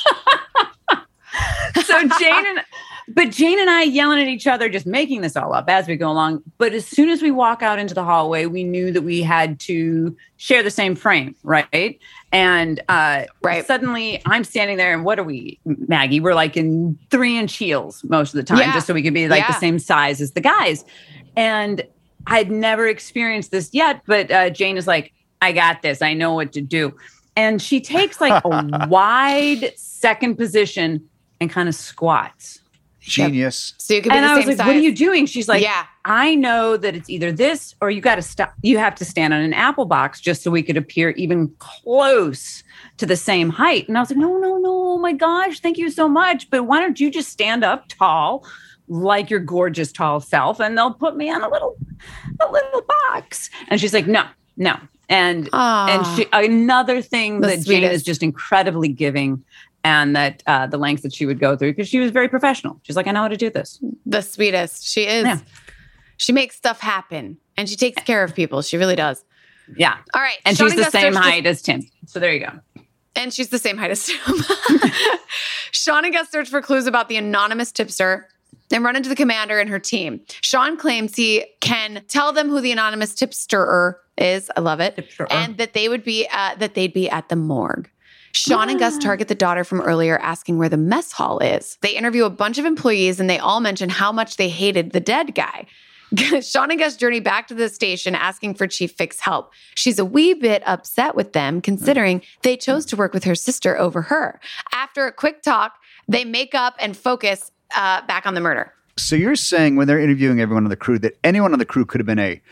Speaker 4: So Jane and but Jane and I yelling at each other, just making this all up as we go along. But as soon as we walk out into the hallway, we knew that we had to share the same frame, right? And uh,
Speaker 2: Right.
Speaker 4: suddenly I'm standing there, and what are we, Maggie? We're like in three-inch heels most of the time,
Speaker 2: Yeah.
Speaker 4: just so we could be like
Speaker 2: Yeah.
Speaker 4: the same size as the guys. And I'd never experienced this yet, but uh, Jane is like, I got this. I know what to do. And she takes like a wide second position and kind of squats.
Speaker 3: Genius.
Speaker 2: So you could be
Speaker 4: And
Speaker 2: the
Speaker 4: I was
Speaker 2: same
Speaker 4: like,
Speaker 2: size.
Speaker 4: what are you doing? She's like,
Speaker 2: Yeah.
Speaker 4: I know that it's either this or you got to stop. You have to stand on an apple box just so we could appear even close to the same height. And I was like, no, no, no. Oh my gosh. Thank you so much. But why don't you just stand up tall like your gorgeous tall self, and they'll put me on a little, a little box. And she's like, no, no. And,
Speaker 2: Aw.
Speaker 4: and she, another thing
Speaker 2: The
Speaker 4: that Jane is
Speaker 2: sweetest.
Speaker 4: just incredibly giving, and that uh, the lengths that she would go through, because she was very professional. She's like, I know how to do this.
Speaker 2: The sweetest. She is.
Speaker 4: Yeah.
Speaker 2: She makes stuff happen and she takes care of people. She really does.
Speaker 4: Yeah.
Speaker 2: All right.
Speaker 4: And
Speaker 2: Sean
Speaker 4: she's the
Speaker 2: Gus
Speaker 4: same
Speaker 2: search for-
Speaker 4: height as Tim. So there you go.
Speaker 2: And she's the same height as Tim. Sean and Gus search for clues about the anonymous tipster and run into the commander and her team. Sean claims he can tell them who the anonymous tipster is. I love it.
Speaker 4: Tipster-er.
Speaker 2: And that they would be uh, that they'd be at the morgue. Sean and Gus target the daughter from earlier, asking where the mess hall is. They interview a bunch of employees and they all mention how much they hated the dead guy. Sean and Gus journey back to the station asking for Chief Vic's help. She's a wee bit upset with them, considering they chose to work with her sister over her. After a quick talk, they make up and focus uh, back on the murder.
Speaker 3: So you're saying when they're interviewing everyone on the crew that anyone on the crew could have been a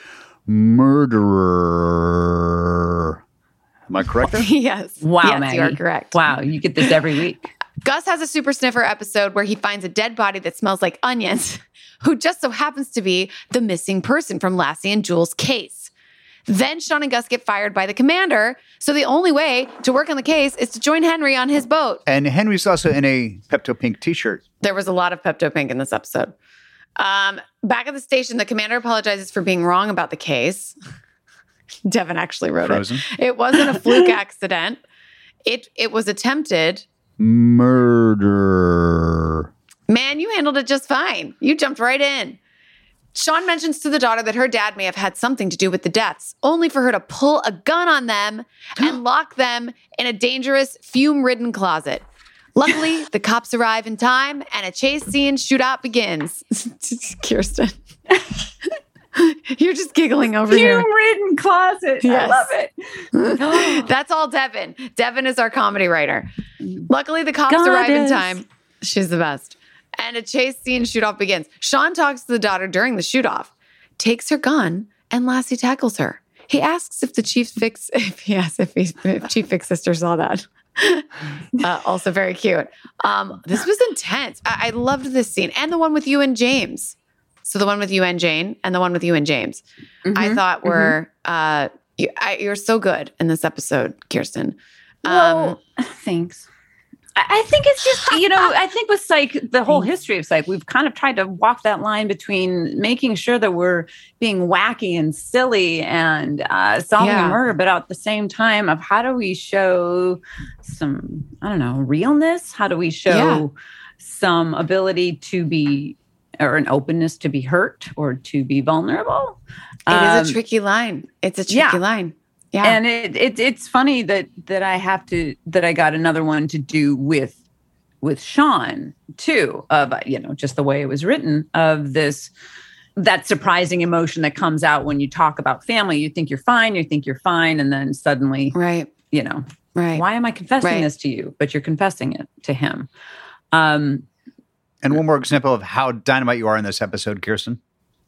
Speaker 3: murderer. Am I correct there?
Speaker 2: Yes.
Speaker 4: Wow,
Speaker 2: yes,
Speaker 4: Maggie.
Speaker 2: you are correct.
Speaker 4: Wow, you get this every week.
Speaker 2: Gus has a super sniffer episode where he finds a dead body that smells like onions, who just so happens to be the missing person from Lassie and Jules' case. Then Sean and Gus get fired by the commander, so the only way to work on the case is to join Henry on his boat.
Speaker 3: And Henry's also in a Pepto Pink t-shirt.
Speaker 2: There was a lot of Pepto Pink in this episode. Um, back at the station, the commander apologizes for being wrong about the case. Devin actually wrote
Speaker 3: Frozen.
Speaker 2: it. It wasn't a fluke accident. It it was attempted.
Speaker 3: Murder.
Speaker 2: Man, you handled it just fine. You jumped right in. Sean mentions to the daughter that her dad may have had something to do with the deaths, only for her to pull a gun on them and lock them in a dangerous, fume-ridden closet. Luckily, the cops arrive in time and a chase scene shootout begins. Kirsten. You're just giggling over here.
Speaker 4: Fume-ridden closet.
Speaker 2: Yes.
Speaker 4: I love it.
Speaker 2: That's all Devin. Devin is our comedy writer. Luckily, the cops
Speaker 4: Goddess.
Speaker 2: arrive in time. She's the best. And a chase scene shootout begins. Sean talks to the daughter during the shootoff, takes her gun, and Lassie tackles her. He asks if the chief fix, if he asks if, he, if Chief Vic sister saw that. uh, also very cute. Um, this was intense. I, I loved this scene. And the one with you and James. So the one with you and Jane and the one with you and James. Mm-hmm, I thought were, mm-hmm. uh, you, I, you're so good in this episode, Kirsten. Um,
Speaker 4: well, thanks. I think it's just, you know, I think with Psych, the whole history of Psych, we've kind of tried to walk that line between making sure that we're being wacky and silly and uh, solving
Speaker 2: Yeah.
Speaker 4: a murder, but at the same time of how do we show some, I don't know, realness? How do we show
Speaker 2: Yeah.
Speaker 4: some ability to be, or an openness to be hurt or to be vulnerable?
Speaker 2: It
Speaker 4: Um,
Speaker 2: is a tricky line. It's a tricky
Speaker 4: yeah.
Speaker 2: line. Yeah.
Speaker 4: And it, it it's funny that that I have to that I got another one to do with with Sean too, of you know, just the way it was written, of this that surprising emotion that comes out when you talk about family. You think you're fine, you think you're fine, and then suddenly,
Speaker 2: right.
Speaker 4: you know,
Speaker 2: Right.
Speaker 4: why am I confessing
Speaker 2: Right.
Speaker 4: this to you? But you're confessing it to him. Um
Speaker 3: And one more example of how dynamite you are in this episode, Kirsten.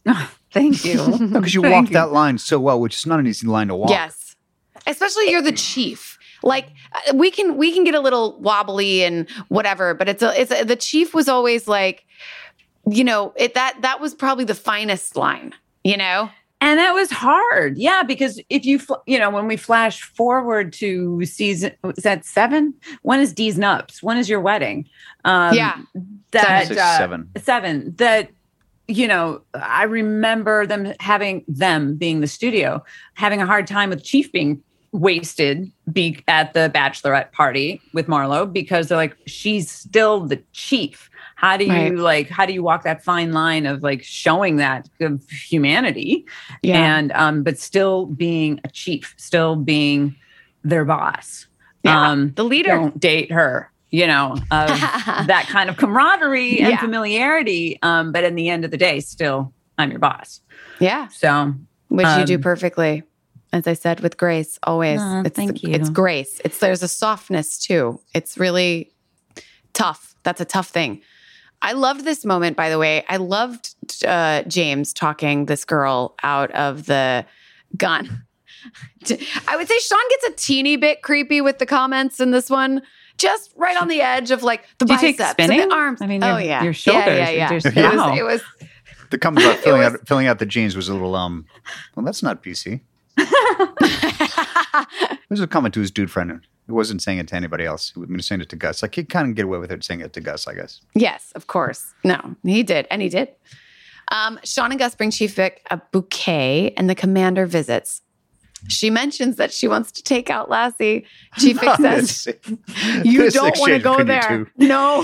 Speaker 4: thank you.
Speaker 3: No, because you
Speaker 4: Thank
Speaker 3: walked
Speaker 4: you.
Speaker 3: that line so well, which is not an easy line to walk.
Speaker 2: Yes. Especially you're the chief. Like uh, we can we can get a little wobbly and whatever, but it's a, it's a, the chief was always like, you know, it that that was probably the finest line, you know?
Speaker 4: And that was hard. Yeah, because if you, fl- you know, when we flash forward to season, is that seven? When is Dee's Nups? When is your wedding? Um,
Speaker 2: Yeah.
Speaker 4: That,
Speaker 3: Six,
Speaker 4: uh,
Speaker 3: seven.
Speaker 4: Seven. That, you know, I remember them having, them being the studio, having a hard time with Chief being wasted be at the bachelorette party with Marlo because they're like, she's still the chief. How do you
Speaker 2: Right.
Speaker 4: like, how do you walk that fine line of like showing that of humanity
Speaker 2: Yeah.
Speaker 4: and, um, but still being a chief, still being their boss.
Speaker 2: Yeah,
Speaker 4: Um,
Speaker 2: the leader.
Speaker 4: Don't date her, you know, of that kind of camaraderie and
Speaker 2: Yeah.
Speaker 4: familiarity. Um, but in the end of the day, still, I'm your boss.
Speaker 2: Yeah.
Speaker 4: So,
Speaker 2: Which you do
Speaker 4: Um,
Speaker 2: perfectly. As I said, with grace, always.
Speaker 4: Aw,
Speaker 2: it's
Speaker 4: thank you.
Speaker 2: It's grace. It's there's a softness too. It's really tough. That's a tough thing. I loved this moment, by the way. I loved uh, James talking this girl out of the gun. I would say Sean gets a teeny bit creepy with the comments in this one. Just right on the edge of like the
Speaker 4: Do you take
Speaker 2: biceps and
Speaker 4: spinning?
Speaker 2: the arms.
Speaker 4: I mean,
Speaker 2: oh
Speaker 4: your-
Speaker 2: yeah,
Speaker 4: your shoulders,
Speaker 2: Yeah, yeah,
Speaker 4: your-
Speaker 2: yeah.
Speaker 4: wow.
Speaker 2: It was. It was
Speaker 3: The comment about filling
Speaker 2: was-
Speaker 3: out filling out the jeans was a little um. Well, that's not P C. It was a comment to his dude friend. He wasn't saying it to anybody else. He was saying it to Gus. Like he kind of get away with it saying it to Gus, I guess.
Speaker 2: Yes, of course. No, he did. And he did. Um, Sean and Gus bring Chief Vic a bouquet and the commander visits. She mentions that she wants to take out Lassie. Chief Vic says,
Speaker 3: This-
Speaker 2: you
Speaker 3: this
Speaker 2: don't want to
Speaker 3: exchange
Speaker 2: go
Speaker 3: between you
Speaker 2: there.
Speaker 3: two.
Speaker 2: No.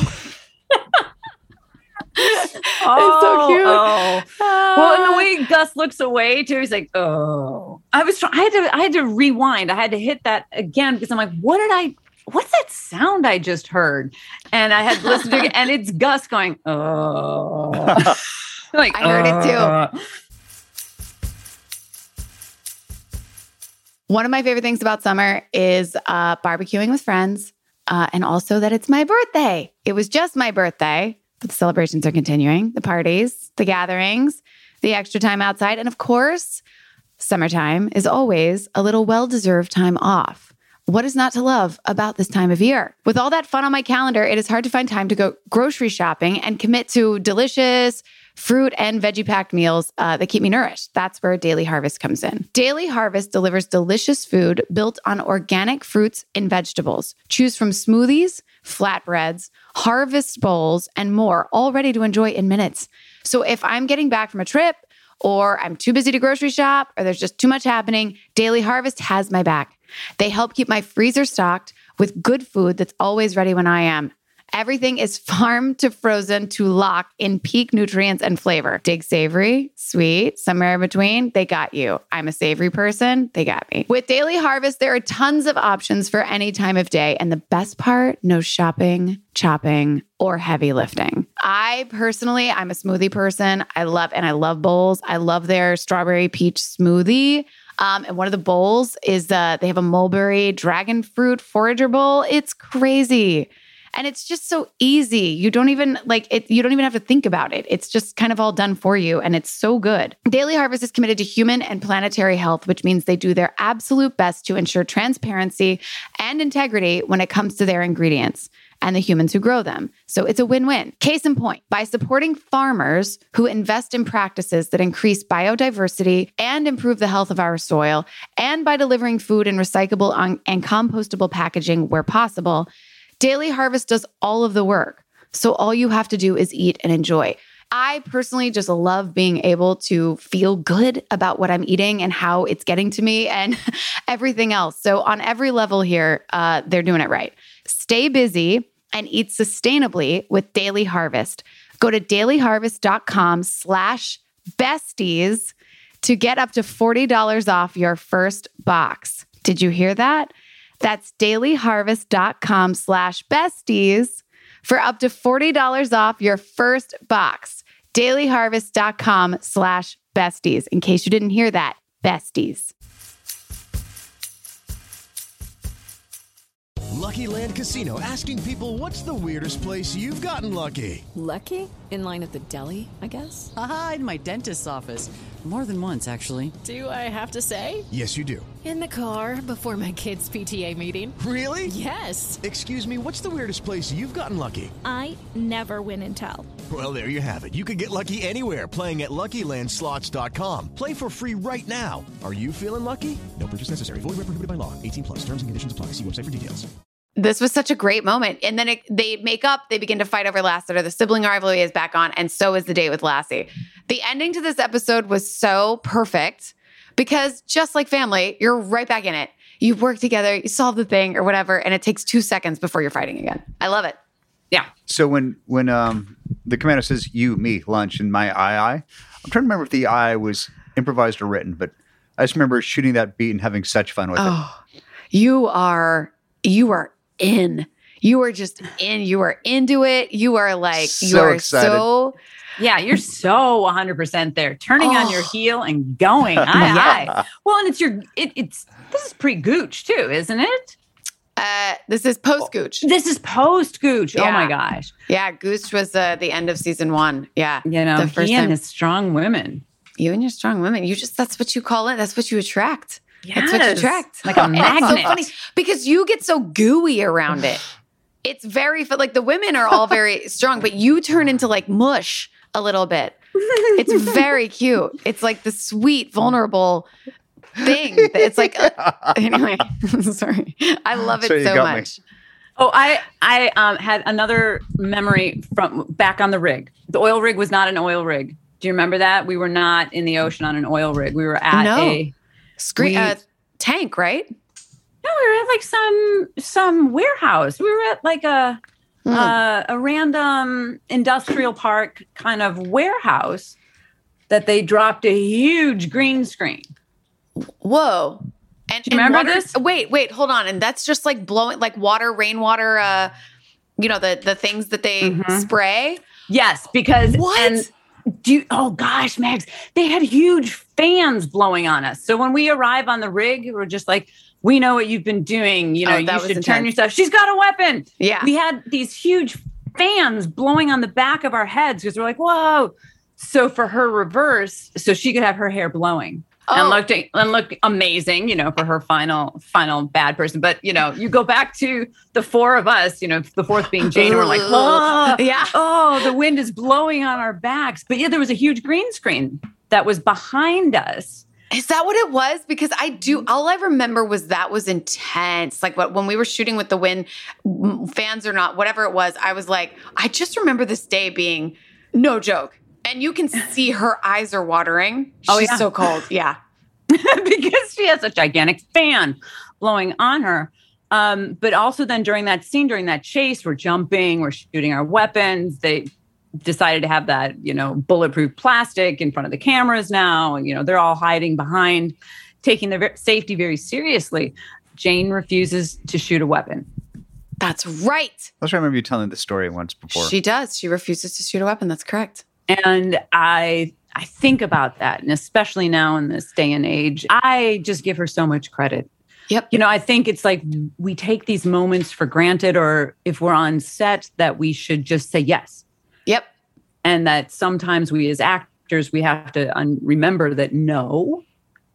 Speaker 4: oh,
Speaker 2: so cute.
Speaker 4: Oh. Well, and the way Gus looks away too, he's like, "Oh." I was trying. I had to. I had to rewind. I had to hit that again because I'm like, "What did I? What's that sound I just heard?" And I had to listen to it, and it's Gus going, "Oh." Like
Speaker 2: I heard it too.
Speaker 4: "Uh."
Speaker 2: One of my favorite things about summer is uh, barbecuing with friends uh, and also that it's my birthday. It was just my birthday, but the celebrations are continuing, the parties, the gatherings, the extra time outside. And of course, summertime is always a little well-deserved time off. What is not to love about this time of year? With all that fun on my calendar, it is hard to find time to go grocery shopping and commit to delicious fruit and veggie packed meals uh, that keep me nourished. That's where Daily Harvest comes in. Daily Harvest delivers delicious food built on organic fruits and vegetables. Choose from smoothies, flatbreads, harvest bowls, and more, all ready to enjoy in minutes. So if I'm getting back from a trip, or I'm too busy to grocery shop, or there's just too much happening, Daily Harvest has my back. They help keep my freezer stocked with good food that's always ready when I am. Everything is farm to frozen to lock in peak nutrients and flavor. Dig savory, sweet, somewhere in between, they got you. I'm a savory person, they got me. With Daily Harvest, there are tons of options for any time of day. And the best part, no shopping, chopping, or heavy lifting. I personally, I'm a smoothie person. I love, and I love bowls. I love their strawberry peach smoothie. Um, and one of the bowls is, uh, they have a mulberry dragon fruit forager bowl. It's crazy. And it's just so easy. You don't even like it. You don't even have to think about it. It's just kind of all done for you. And it's so good. Daily Harvest is committed to human and planetary health, which means they do their absolute best to ensure transparency and integrity when it comes to their ingredients and the humans who grow them. So it's a win-win. Case in point, by supporting farmers who invest in practices that increase biodiversity and improve the health of our soil, and by delivering food in recyclable and compostable packaging where possible, Daily Harvest does all of the work. So all you have to do is eat and enjoy. I personally just love being able to feel good about what I'm eating and how it's getting to me and everything else. So on every level here, uh, they're doing it right. Stay busy and eat sustainably with Daily Harvest. Go to dailyharvest.com slash besties to get up to forty dollars off your first box. Did you hear that? That's dailyharvest.com slash besties for up to forty dollars off your first box. dailyharvest.com slash besties. In case you didn't hear that, besties.
Speaker 5: Lucky Land Casino, asking people, what's the weirdest place you've gotten lucky?
Speaker 6: Lucky? In line at the deli, I guess?
Speaker 7: Aha, in my dentist's office. More than once, actually.
Speaker 6: Do I have to say?
Speaker 5: Yes, you do.
Speaker 6: In the car before my kids' P T A meeting.
Speaker 5: Really?
Speaker 6: Yes.
Speaker 5: Excuse me, what's the weirdest place you've gotten lucky?
Speaker 8: I never win and tell.
Speaker 5: Well, there you have it. You can get lucky anywhere, playing at Lucky Land Slots dot com. Play for free right now. Are you feeling lucky? No purchase necessary. Void where prohibited by law. eighteen plus. Terms and conditions apply. See website for details.
Speaker 2: This was such a great moment. And then it, they make up, they begin to fight over Lassiter. The sibling rivalry is back on, and so is the date with Lassie. The ending to this episode was so perfect because just like family, you're right back in it. You work together, you solve the thing or whatever, and it takes two seconds before you're fighting again. I love it.
Speaker 4: Yeah.
Speaker 3: So when when um, the commander says you, me, lunch, and my I, I, I'm trying to remember if the I was improvised or written, but I just remember shooting that beat and having such fun with
Speaker 2: oh, it. You are, you are in. You are just in. You are into it. You are like,
Speaker 3: So
Speaker 2: you are
Speaker 3: excited.
Speaker 2: so...
Speaker 4: Yeah, you're so one hundred percent there, turning
Speaker 2: Oh.
Speaker 4: on your heel and going. Aye, aye. Well, and it's your, it, it's, this is pre-gooch too, isn't it?
Speaker 2: Uh, this is post-Gooch.
Speaker 4: This is post-gooch. Oh
Speaker 2: Yeah.
Speaker 4: my gosh.
Speaker 2: Yeah, Gooch was uh, the end of season one. Yeah.
Speaker 4: You know,
Speaker 2: the first
Speaker 4: he and
Speaker 2: time.
Speaker 4: his strong women.
Speaker 2: You and your strong women. You just, that's what you call it. That's what you attract. That's what you
Speaker 4: Yes.
Speaker 2: attract.
Speaker 4: Like a
Speaker 2: And it's so
Speaker 4: magnet.
Speaker 2: funny because you get so gooey around it. It's very, like the women are all very strong, but you turn into like mush a little bit. It's very cute. It's like the sweet, vulnerable thing. It's like, uh, anyway, sorry. I love it
Speaker 3: So you
Speaker 2: so
Speaker 3: got me.
Speaker 2: much.
Speaker 4: Oh, I I um, had another memory from back on the rig. The oil rig was not an oil rig. Do you remember that? We were not in the ocean on an oil rig. We were at
Speaker 2: No.
Speaker 4: a
Speaker 2: Screen,
Speaker 4: We-
Speaker 2: uh, tank, right?
Speaker 4: no, we were at like some some warehouse. We were at like a
Speaker 2: Hmm.
Speaker 4: uh, a random industrial park kind of warehouse that they dropped a huge green screen.
Speaker 2: Whoa. And,
Speaker 4: Do you remember
Speaker 2: water-
Speaker 4: this?
Speaker 2: Wait, wait, hold on. And that's just like blowing, like water, rainwater, uh, you know, the the things that they
Speaker 4: Mhm.
Speaker 2: spray.
Speaker 4: Yes, because
Speaker 2: What?
Speaker 4: and do you, oh gosh, Mags, they had huge fans blowing on us. So when we arrive on the rig, we're just like, we know what you've been doing. You know,
Speaker 2: Oh,
Speaker 4: you
Speaker 2: that was
Speaker 4: should turn
Speaker 2: intense.
Speaker 4: yourself. She's got a weapon.
Speaker 2: Yeah.
Speaker 4: We had these huge fans blowing on the back of our heads because we're like, whoa. So for her reverse, so she could have her hair blowing.
Speaker 2: Oh.
Speaker 4: And looked and look amazing, you know, for her final final bad person. But you know, you go back to the four of us, you know, the fourth being Jane, and we're like, whoa,
Speaker 2: Yeah.
Speaker 4: oh, the wind is blowing on our backs. But yeah, there was a huge green screen that was behind us.
Speaker 2: Is that what it was? Because I do, all I remember was that was intense. Like what, when we were shooting with the wind, m- fans or not, whatever it was, I was like, I just remember this day being no joke. And you can see her eyes are watering. She's
Speaker 4: Oh, yeah.
Speaker 2: so cold. Yeah.
Speaker 4: Because she has a gigantic fan blowing on her. Um, but also then during that scene, during that chase, we're jumping, we're shooting our weapons. They decided to have that, you know, bulletproof plastic in front of the cameras now. You know, they're all hiding behind, taking their safety very seriously. Jane refuses to shoot a weapon.
Speaker 2: That's right.
Speaker 3: I also remember you telling the story once before.
Speaker 2: She does. She refuses to shoot a weapon. That's correct.
Speaker 4: And I I think about that, and especially now in this day and age, I just give her so much credit.
Speaker 2: Yep.
Speaker 4: You know, I think it's like we take these moments for granted, or if we're on set, that we should just say yes.
Speaker 2: Yep.
Speaker 4: And that sometimes we as actors, we have to un- remember that no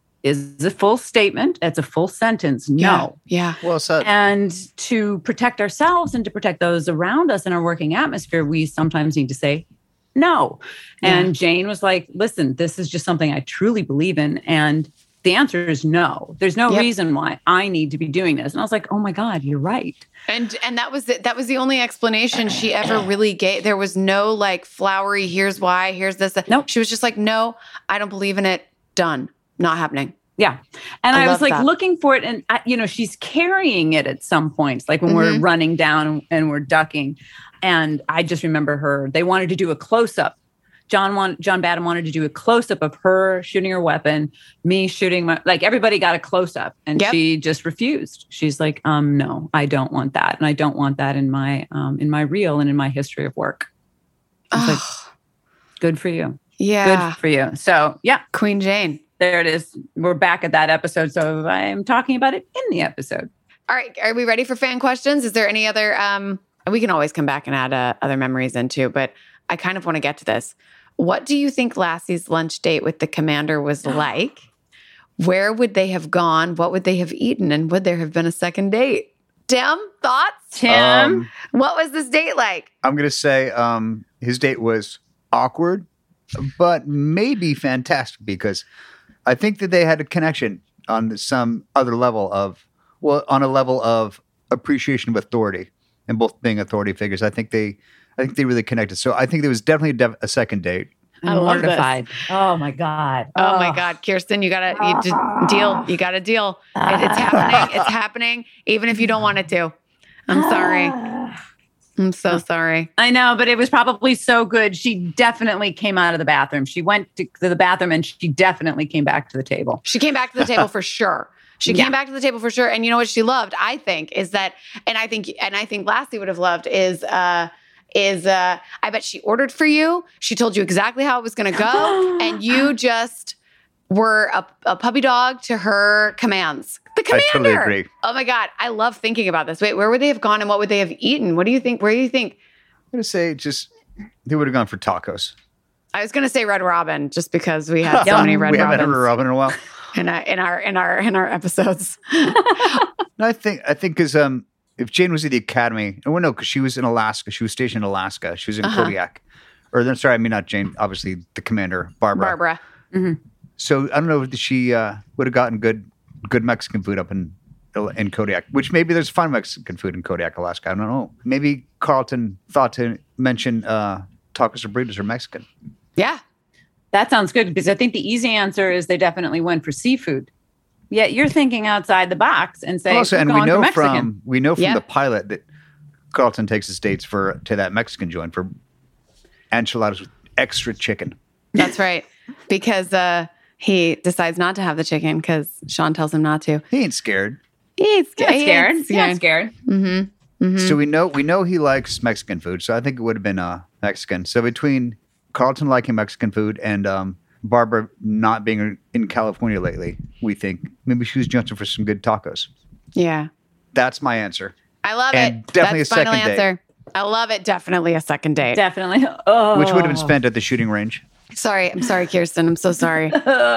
Speaker 4: is a full statement. It's a full sentence. No.
Speaker 2: Yeah. yeah.
Speaker 3: Well said.
Speaker 4: And to protect ourselves and to protect those around us in our working atmosphere, we sometimes need to say no. Yeah. And Jane was like, listen, this is just something I truly believe in. And the answer is no. There's no yep. reason why I need to be doing this. And I was like, oh my God, you're right.
Speaker 2: And and that was the, that was the only explanation she ever really gave. There was no like flowery, here's why, here's this.
Speaker 4: No, nope.
Speaker 2: She was just like, no, I don't believe in it. Done. Not happening.
Speaker 4: Yeah. And I, I was like
Speaker 2: that.
Speaker 4: looking for it. And, I, you know, she's carrying it at some points, like when mm-hmm. we're running down and we're ducking. And I just remember her, they wanted to do a close up. John want, John Badham wanted to do a close up of her shooting her weapon, me shooting my, like everybody got a close up, and yep. she just refused. She's like, um, no, I don't want that. And I don't want that in my, um, in my reel and in my history of work. I was like, good for you.
Speaker 2: Yeah.
Speaker 4: Good for you. So yeah.
Speaker 2: Queen Jane.
Speaker 4: There it is. We're back at that episode. So I'm talking about it in the episode.
Speaker 2: All right. Are we ready for fan questions? Is there any other, um, we can always come back and add uh, other memories in too, but I kind of want to get to this. What do you think Lassie's lunch date with the commander was like? Where would they have gone? What would they have eaten? And would there have been a second date? Tim, thoughts?
Speaker 4: Tim,
Speaker 3: Um,
Speaker 2: what was this date like?
Speaker 3: I'm going to say um, his date was awkward, but maybe fantastic, because I think that they had a connection on some other level of, well, on a level of appreciation of authority, and both being authority figures. I think they, I think they really connected. So I think there was definitely a, def- a second date.
Speaker 2: I love this.
Speaker 4: Oh my God.
Speaker 2: Oh, oh my God. Kirsten, you gotta you just deal. You gotta deal. It, it's happening. It's happening, even if you don't want it to. I'm sorry. I'm so sorry.
Speaker 4: I know, but it was probably so good. She definitely came out of the bathroom. She went to the bathroom and she definitely came back to the table.
Speaker 2: She came back to the table for sure. She
Speaker 4: Yeah.
Speaker 2: came back to the table for sure. And you know what she loved, I think, is that, and I think, and I think Lassie would have loved is, uh, is, uh, I bet she ordered for you. She told you exactly how it was going to go. And you just were a, a puppy dog to her commands. The commander.
Speaker 3: I totally agree.
Speaker 2: Oh my God. I love thinking about this. Wait, where would they have gone and what would they have eaten? What do you think? Where do you think?
Speaker 3: I'm going to say just, they would have gone for tacos.
Speaker 2: I was going to say Red Robin just because we had so many Red
Speaker 3: we
Speaker 2: Robins.
Speaker 3: haven't had a Red Robin in a while.
Speaker 2: In our, in our, in our, in our episodes.
Speaker 3: No, I think, I think because um, if Jane was at the academy, oh, well, no, because she was in Alaska. She was stationed in Alaska. She was in
Speaker 2: Uh-huh.
Speaker 3: Kodiak. Or then, sorry, I mean, not Jane, obviously the commander, Barbara.
Speaker 2: Barbara.
Speaker 3: So I don't know if she uh, would have gotten good good Mexican food up in in Kodiak, which maybe there's fine Mexican food in Kodiak, Alaska. I don't know. Maybe Carlton thought to mention uh, tacos or burritos are Mexican.
Speaker 2: Yeah.
Speaker 4: That sounds good, because I think the easy answer is they definitely went for seafood. Yet you're thinking outside the box and saying,
Speaker 3: Also, and
Speaker 4: going
Speaker 3: we know
Speaker 4: for Mexican.
Speaker 3: from we know from
Speaker 2: Yeah.
Speaker 3: the pilot that Carlton takes his dates for to that Mexican joint for enchiladas with extra chicken.
Speaker 2: That's right. Because uh, he decides not to have the chicken because Sean tells him not to.
Speaker 3: He ain't scared.
Speaker 2: He's
Speaker 4: He's not scared. He's not scared.
Speaker 2: Mm-hmm.
Speaker 3: So we know we know he likes Mexican food. So I think it would have been uh, Mexican. So between Carlton liking Mexican food and um, Barbara not being in California lately, we think maybe she was jumping for some good tacos.
Speaker 2: Yeah.
Speaker 3: That's my answer.
Speaker 2: I love
Speaker 3: And
Speaker 2: it.
Speaker 3: definitely
Speaker 2: That's
Speaker 3: a
Speaker 2: final
Speaker 3: second date.
Speaker 2: answer. I love it. Definitely a second date.
Speaker 4: Definitely. Oh.
Speaker 3: Which would have been spent at the shooting range.
Speaker 2: Sorry. I'm sorry, Kirsten. I'm so sorry.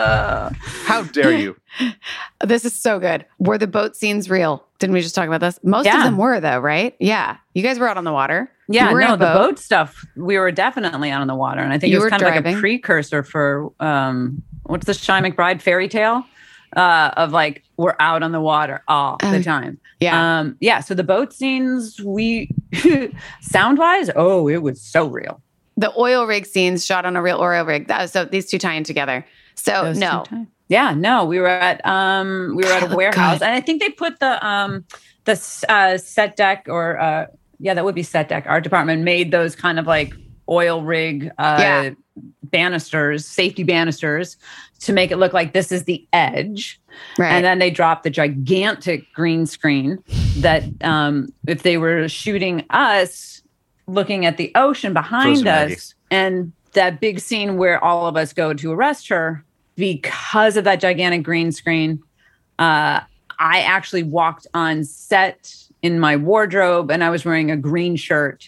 Speaker 3: How dare you?
Speaker 2: This is so good. Were the boat scenes real? Didn't we just talk about this? Most of
Speaker 4: Yeah.
Speaker 2: them were, though, right? Yeah. You guys were out on the water.
Speaker 4: Yeah,
Speaker 2: You were in
Speaker 4: no,
Speaker 2: a
Speaker 4: the boat stuff, we were definitely out on the water. And I think
Speaker 2: You
Speaker 4: it was
Speaker 2: were
Speaker 4: kind of like
Speaker 2: driving.
Speaker 4: a precursor for, um, what's the Shy McBride fairy tale? Uh, of like, we're out on the water all
Speaker 2: Oh,
Speaker 4: the time.
Speaker 2: yeah.
Speaker 4: Um, yeah. So the boat scenes, we, sound wise, oh, it was so real.
Speaker 2: The oil rig scenes shot on a real oil rig. That, so these two tie in together. So
Speaker 4: Those
Speaker 2: no.
Speaker 4: two times. Yeah, no, we were at um we were at a
Speaker 2: God,
Speaker 4: warehouse,
Speaker 2: good.
Speaker 4: and I think they put the um the uh, set deck or uh, yeah, that would be set deck. Our department made those kind of like oil rig uh,
Speaker 2: Yeah.
Speaker 4: banisters, safety banisters, to make it look like this is the edge.
Speaker 2: Right.
Speaker 4: And then they dropped the gigantic green screen that um, if they were shooting us looking at the ocean behind
Speaker 3: Frozen Maggie.
Speaker 4: us, and that big scene where all of us go to arrest her because of that gigantic green screen, uh, I actually walked on set in my wardrobe and I was wearing a green shirt.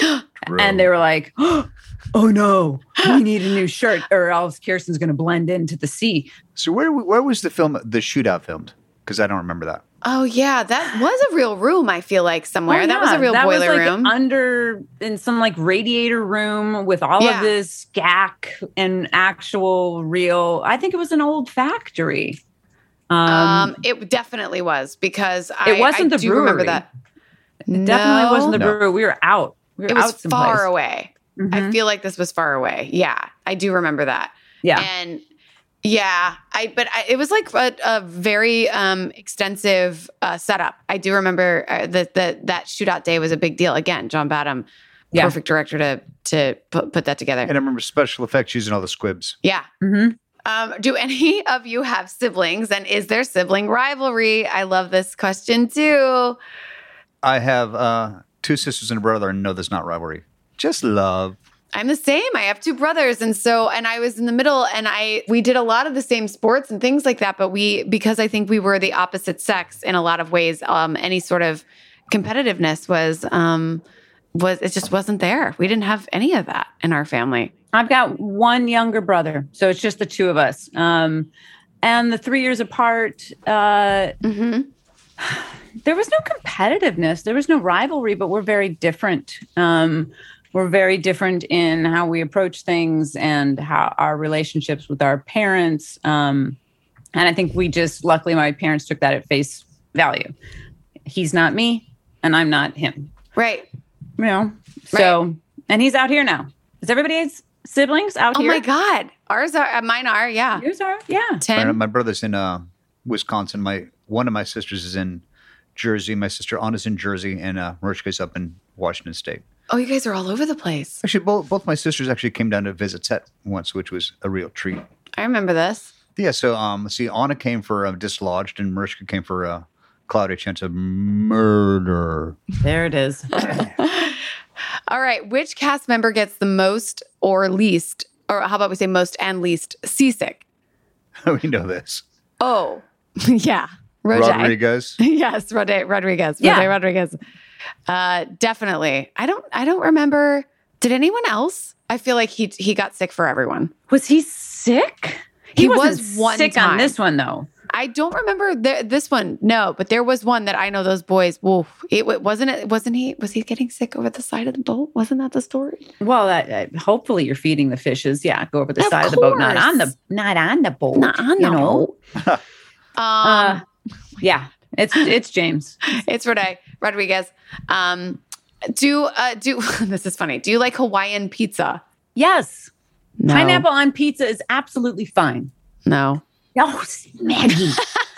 Speaker 4: And they were like, oh no, we need a new shirt or else Kirsten's going to blend into the sea.
Speaker 3: So where where was the film, the shootout filmed? Because I don't remember that.
Speaker 2: Oh yeah, that was a real room. I feel like somewhere
Speaker 4: Oh,
Speaker 2: that was
Speaker 4: yeah.
Speaker 2: a real
Speaker 4: that
Speaker 2: boiler
Speaker 4: was like
Speaker 2: room.
Speaker 4: under in some like radiator room with all
Speaker 2: Yeah.
Speaker 4: of this G A C and actual real. I think it was an old factory. Um,
Speaker 2: Um, it definitely was because I,
Speaker 4: it wasn't
Speaker 2: I
Speaker 4: the
Speaker 2: do
Speaker 4: brewery.
Speaker 2: remember that.
Speaker 4: It definitely wasn't the
Speaker 3: No.
Speaker 4: brewery. We were out. We were
Speaker 2: It was
Speaker 4: out someplace.
Speaker 2: far away. I
Speaker 4: Mhm.
Speaker 2: feel like this was far away. Yeah, I do remember that.
Speaker 4: Yeah.
Speaker 2: And yeah, I but I, it was like a, a very um, extensive uh, setup. I do remember uh, that that that shootout day was a big deal. Again, John Badham,
Speaker 4: Yeah.
Speaker 2: perfect director to to put, put that together.
Speaker 3: And I remember special effects using all the squibs.
Speaker 2: Yeah.
Speaker 4: Mhm.
Speaker 2: Um, do any of you have siblings, and is there sibling rivalry? I love this question too.
Speaker 3: I have uh, two sisters and a brother, and no, there's not rivalry. Just love.
Speaker 2: I'm the same. I have two brothers. And so, and I was in the middle and I, we did a lot of the same sports and things like that. But we, because I think we were the opposite sex in a lot of ways, um, any sort of competitiveness was, um, was, it just wasn't there. We didn't have any of that in our family.
Speaker 4: I've got one younger brother, so it's just the two of us. Um, and the three years apart, uh,
Speaker 2: Mm-hmm.
Speaker 4: there was no competitiveness. There was no rivalry, but we're very different. Um, we're very different in how we approach things and how our relationships with our parents. Um, and I think we just, luckily, my parents took that at face value. He's not me, and I'm not him.
Speaker 2: Right.
Speaker 4: You know. So, and he's out here now. Is everybody's siblings out
Speaker 2: Oh
Speaker 4: here?
Speaker 2: my God. Ours are, uh, mine are. Yeah.
Speaker 4: Yours are, yeah.
Speaker 3: My,
Speaker 2: ten.
Speaker 3: my brother's in uh, Wisconsin. My one of my sisters is in Jersey. My sister Anna's in Jersey, and uh, Mariska's up in Washington State.
Speaker 2: Oh, you guys are all over the place.
Speaker 3: Actually, both both my sisters actually came down to visit set once, which was a real treat.
Speaker 2: I remember this.
Speaker 3: Yeah, so um, see, Anna came for uh, Dislodged, and Mariska came for uh, Cloudy Chance of Murder.
Speaker 4: There it is.
Speaker 2: All right. Which cast member gets the most or least, or how about we say most and least seasick?
Speaker 3: We know this.
Speaker 2: Oh, yeah. Roger.
Speaker 3: Rodriguez.
Speaker 2: Yes, Rod- Rodriguez.
Speaker 4: Yeah.
Speaker 2: Rod- Rodriguez. Uh, definitely. I don't. I don't remember. Did anyone else? I feel like he he got sick for everyone.
Speaker 4: Was he sick?
Speaker 2: He
Speaker 4: wasn't
Speaker 2: was one
Speaker 4: sick
Speaker 2: time.
Speaker 4: on this one though.
Speaker 2: I don't remember th- this one. No, but there was one that I know. Those boys. Whoa! It wa- wasn't it. Wasn't he? Was he getting sick over the side of the boat? Wasn't that the story?
Speaker 4: Well, that, uh, hopefully you're feeding the fishes. Yeah, go over the
Speaker 2: Of
Speaker 4: side of the boat, not
Speaker 2: course.
Speaker 4: on the not on the boat.
Speaker 2: Not on
Speaker 4: you
Speaker 2: the
Speaker 4: know.
Speaker 2: Um,
Speaker 4: Uh, yeah, it's it's James.
Speaker 2: it's Rod- Rodriguez. Um, do uh, do this is funny. Do you like Hawaiian pizza?
Speaker 4: Yes,
Speaker 2: No.
Speaker 4: pineapple on pizza is absolutely fine.
Speaker 2: No.
Speaker 4: Oh, Maggie.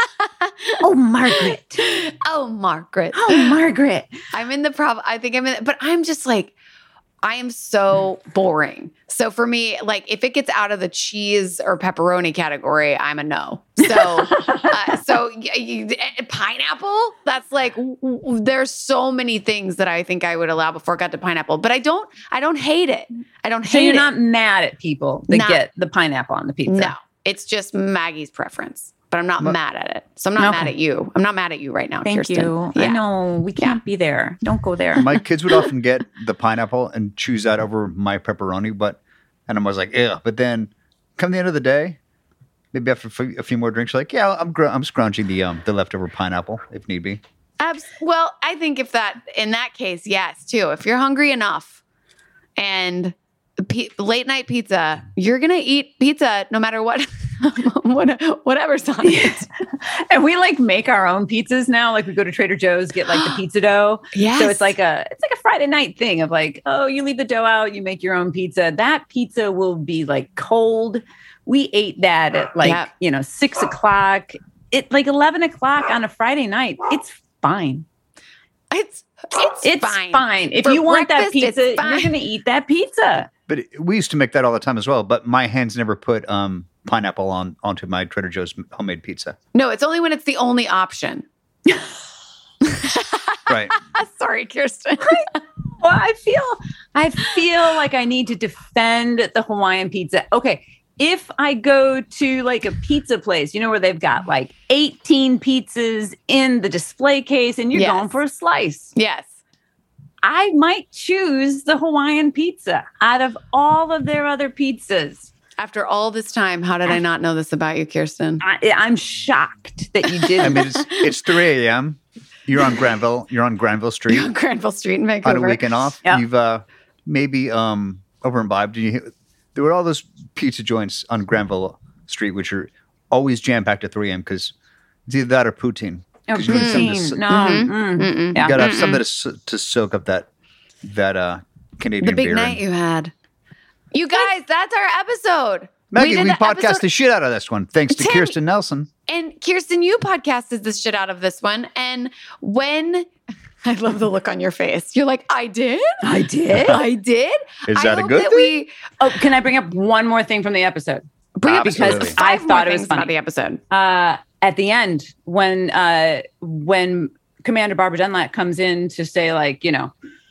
Speaker 4: Oh, Margaret.
Speaker 2: Oh, Margaret.
Speaker 4: Oh, Margaret.
Speaker 2: I'm in the problem. I think I'm in, but I'm just like, I am so boring. So for me, like if it gets out of the cheese or pepperoni category, I'm a no. So, uh, so y- y- pineapple, that's like, w- w- there's so many things that I think I would allow before it got to pineapple, but I don't, I don't hate it. I don't
Speaker 4: So
Speaker 2: hate
Speaker 4: you're
Speaker 2: it.
Speaker 4: not mad at people that
Speaker 2: Not-
Speaker 4: get the pineapple on the pizza?
Speaker 2: No, it's just Maggie's preference, but I'm not
Speaker 3: Ma-
Speaker 2: mad at it. So I'm not
Speaker 4: Okay.
Speaker 2: mad at you. I'm not mad at you right now,
Speaker 4: Thank
Speaker 2: Kirsten.
Speaker 4: you. I know we can't be there. Don't go there.
Speaker 3: My kids would often get the pineapple and choose that over my pepperoni, but and I was like, yeah. But then, come the end of the day, maybe after a few- a few more drinks, like, yeah, I'm gr- I'm scrounging the um the leftover pineapple if need be.
Speaker 2: Abs- well, I think if that, in that case, yes, too. If you're hungry enough and p- late night pizza, you're going to eat pizza no matter what, what whatever's on it.
Speaker 4: And we like make our own pizzas now. Like we go to Trader Joe's, get like the pizza dough.
Speaker 2: Yes.
Speaker 4: So it's like a it's like a Friday night thing of like, oh, you leave the dough out, you make your own pizza. That pizza will be like cold. We ate that at like,
Speaker 2: Yep.
Speaker 4: you know, six o'clock. It like eleven o'clock on a Friday night. It's fine.
Speaker 2: It's it's,
Speaker 4: It's
Speaker 2: fine.
Speaker 4: fine. If
Speaker 2: For
Speaker 4: you want that
Speaker 2: breakfast, it's
Speaker 4: pizza, you're
Speaker 2: fine.
Speaker 4: going to eat that pizza.
Speaker 3: But it, we used to make that all the time as well. But my hands never put um, pineapple on onto my Trader Joe's homemade pizza.
Speaker 2: No, it's only when it's the only option.
Speaker 3: Right.
Speaker 2: Sorry, Kirsten.
Speaker 4: Well, I feel I feel like I need to defend the Hawaiian pizza. Okay, if I go to like a pizza place, you know, where they've got like eighteen pizzas in the display case and you're
Speaker 2: Yes.
Speaker 4: going for a slice,
Speaker 2: Yes.
Speaker 4: I might choose the Hawaiian pizza out of all of their other pizzas.
Speaker 2: After all this time, how did I not know this about you, Kirsten?
Speaker 4: I, I'm shocked that you did.
Speaker 3: I mean, it's it's three a.m. You're on Granville. You're on Granville Street
Speaker 2: You're on Granville Street in Vancouver.
Speaker 3: on a weekend off.
Speaker 4: Yeah.
Speaker 3: You've uh, maybe um, over in Vibe. Did you hear, there were all those pizza joints on Granville Street, which are always jam packed at three a.m. because it's either that or poutine.
Speaker 4: Oh,
Speaker 3: 'Cause you need something to
Speaker 4: poutine.
Speaker 3: so-
Speaker 4: No,
Speaker 2: Mhm.
Speaker 4: mm.
Speaker 2: Mm-mm.
Speaker 4: Yeah.
Speaker 3: You gotta have something to, so- to soak up that that uh, Canadian
Speaker 2: The big
Speaker 3: beer.
Speaker 2: night
Speaker 3: in.
Speaker 2: you had. You guys, that's our episode.
Speaker 3: Maggie,
Speaker 2: did
Speaker 3: we,
Speaker 2: the
Speaker 3: podcast
Speaker 2: episode-
Speaker 3: the shit out of this one, thanks to
Speaker 2: Tim-
Speaker 3: Kirsten Nelson.
Speaker 2: And Kirsten, you podcasted the shit out of this one. And when I love the look on your face, you're like, I did?
Speaker 4: I did.
Speaker 2: I did?
Speaker 3: Is
Speaker 2: I
Speaker 3: that a
Speaker 2: hope
Speaker 3: good
Speaker 2: that
Speaker 3: thing?
Speaker 2: we
Speaker 4: Oh, can I bring up one more thing from the episode?
Speaker 2: bring up
Speaker 3: Absolutely.
Speaker 2: because
Speaker 4: I
Speaker 2: five
Speaker 4: thought
Speaker 2: more
Speaker 4: it was
Speaker 2: things
Speaker 4: funny.
Speaker 2: about the episode.
Speaker 4: Uh, at the end, when uh, when Commander Barbara Dunlap comes in to say, like, you know,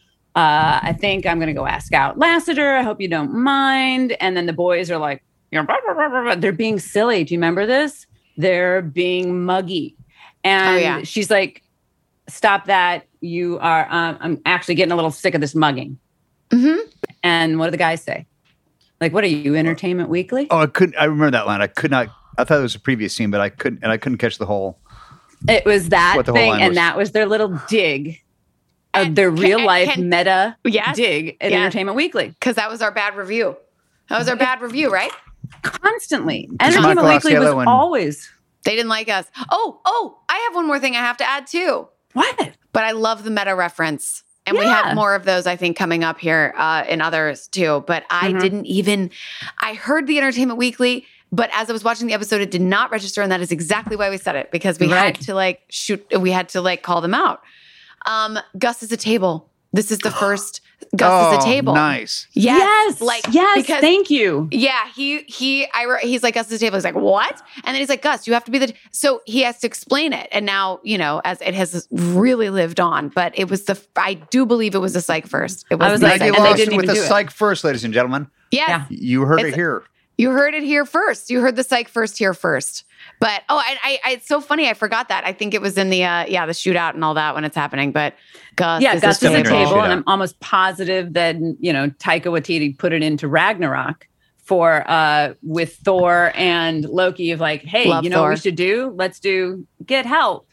Speaker 4: uh, I think I'm going to go ask out Lassiter. I hope you don't mind. And then the boys are like, you know, blah, blah, blah, blah, blah. They're being silly. Do you remember this? They're being muggy. And
Speaker 2: Oh, yeah.
Speaker 4: she's like, stop that. You are, um, I'm actually getting a little sick of this mugging.
Speaker 2: Mm-hmm.
Speaker 4: And what do the guys say? Like, what are you, Entertainment Weekly?
Speaker 3: Oh, I couldn't. I remember that line. I could not. I thought it was a previous scene, but I couldn't. And I couldn't catch the whole.
Speaker 4: It was that
Speaker 3: What the whole
Speaker 4: thing,
Speaker 3: line
Speaker 4: and
Speaker 3: was.
Speaker 4: that was their little dig, of
Speaker 2: And
Speaker 4: their
Speaker 2: can-
Speaker 4: real
Speaker 2: and
Speaker 4: life
Speaker 2: can-
Speaker 4: meta
Speaker 2: Yes.
Speaker 4: dig at
Speaker 2: Yes.
Speaker 4: Entertainment Weekly.
Speaker 2: Because that was our bad review. That was our bad review, right?
Speaker 4: Constantly,
Speaker 3: Because
Speaker 4: Entertainment
Speaker 3: Michael
Speaker 4: Weekly was
Speaker 3: Osceola and-
Speaker 4: always
Speaker 2: They didn't like us. Oh, oh, I have one more thing I have to add too.
Speaker 4: what?
Speaker 2: But I love the meta reference. And we
Speaker 4: Yeah.
Speaker 2: have more of those, I think, coming up here uh, in others too. But I
Speaker 4: Mhm.
Speaker 2: didn't even, I heard the Entertainment Weekly, but as I was watching the episode, it did not register. And that is exactly why we said it, because we
Speaker 4: Right.
Speaker 2: had to like shoot, we had to like call them out. Um, Gus is a table. This is the first Gus is
Speaker 3: Oh,
Speaker 2: a table.
Speaker 3: nice.
Speaker 2: Yes.
Speaker 4: yes,
Speaker 2: Like,
Speaker 4: yes.
Speaker 2: because
Speaker 4: Thank you.
Speaker 2: yeah, he he I re- he's like Gus is a table. He's like, what? And then he's like, Gus, you have to be the. So he has to explain it, and now you know, as it has really lived on. But it was the. I do believe it was the psych first. It was,
Speaker 4: I was
Speaker 2: the
Speaker 4: like,
Speaker 2: psych
Speaker 3: Maggie
Speaker 4: and they
Speaker 2: first.
Speaker 3: Lawson
Speaker 4: didn't
Speaker 3: with
Speaker 4: even
Speaker 3: the
Speaker 4: do it.
Speaker 3: psych first, ladies and gentlemen.
Speaker 2: Yes,
Speaker 4: Yeah.
Speaker 3: You heard
Speaker 2: It's-
Speaker 3: it here.
Speaker 2: you heard it here first. You heard the psych first here first. But oh, I, I, I it's so funny. I forgot that. I think it was in the uh, yeah the shootout and all that when it's happening. But Gus,
Speaker 4: Yeah,
Speaker 2: is
Speaker 4: Gus is
Speaker 2: a
Speaker 4: a
Speaker 3: Definitely
Speaker 2: table.
Speaker 4: table,
Speaker 3: shootout.
Speaker 4: and I'm almost positive that you know Taika Waititi put it into Ragnarok for uh with Thor and Loki of like, hey,
Speaker 2: Love
Speaker 4: you know what we
Speaker 2: Thor.
Speaker 4: should do? Let's do get help.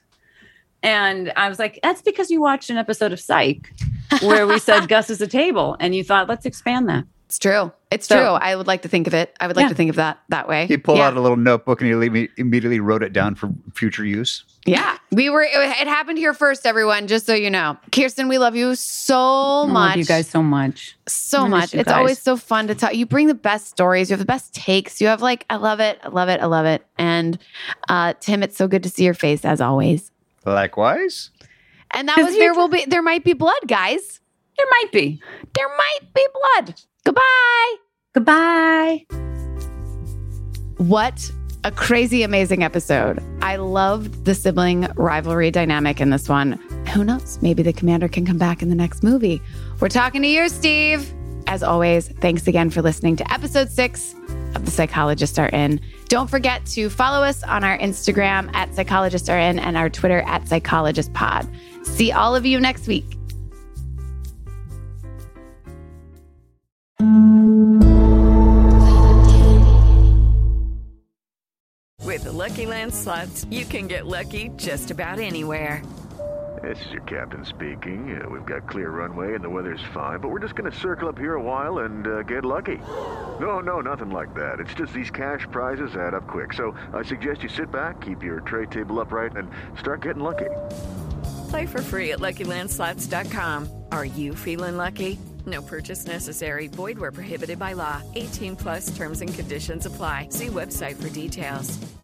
Speaker 4: And I was like, that's because you watched an episode of Psych where we said Gus is a table, and you thought, let's expand that.
Speaker 2: It's true. It's
Speaker 4: So-
Speaker 2: true. I would like to think of it. I would like
Speaker 4: Yeah.
Speaker 2: to think of that that way.
Speaker 3: He pulled
Speaker 2: yeah.
Speaker 3: out a little notebook and he imme- immediately wrote it down for future use.
Speaker 2: Yeah, we were. It, it happened here first, everyone. Just so you know, Kirsten, we love you so
Speaker 4: I
Speaker 2: much.
Speaker 4: love you guys so much.
Speaker 2: so
Speaker 4: I miss
Speaker 2: much.
Speaker 4: you
Speaker 2: It's
Speaker 4: guys.
Speaker 2: always so fun to talk. You bring the best stories. You have the best takes. You have like, I love it. I love it. I love it. And uh, Tim, it's so good to see your face as always.
Speaker 3: Likewise.
Speaker 2: And that
Speaker 4: 'Cause
Speaker 2: was
Speaker 4: you
Speaker 2: there
Speaker 4: ju-
Speaker 2: will be there might be blood, guys.
Speaker 4: There might be.
Speaker 2: There might be blood. Goodbye.
Speaker 4: Goodbye.
Speaker 2: What a crazy, amazing episode. I loved the sibling rivalry dynamic in this one. Who knows? Maybe the commander can come back in the next movie. We're talking to you, Steve. As always, thanks again for listening to episode six of The Psychologists Are In. Don't forget to follow us on our Instagram at Psychologists Are In and our Twitter at Psychologist Pod. See all of you next week.
Speaker 9: With the Lucky Land Slots, you can get lucky just about anywhere.
Speaker 10: This is your captain speaking. Uh, we've got clear runway and the weather's fine, but we're just going to circle up here a while and uh, get lucky. No, no, nothing like that. It's just these cash prizes add up quick. So I suggest you sit back, keep your tray table upright, and start getting lucky.
Speaker 9: Play for free at Lucky Land Slots dot com. Are you feeling lucky? No purchase necessary. Void where prohibited by law. eighteen plus terms and conditions apply. See website for details.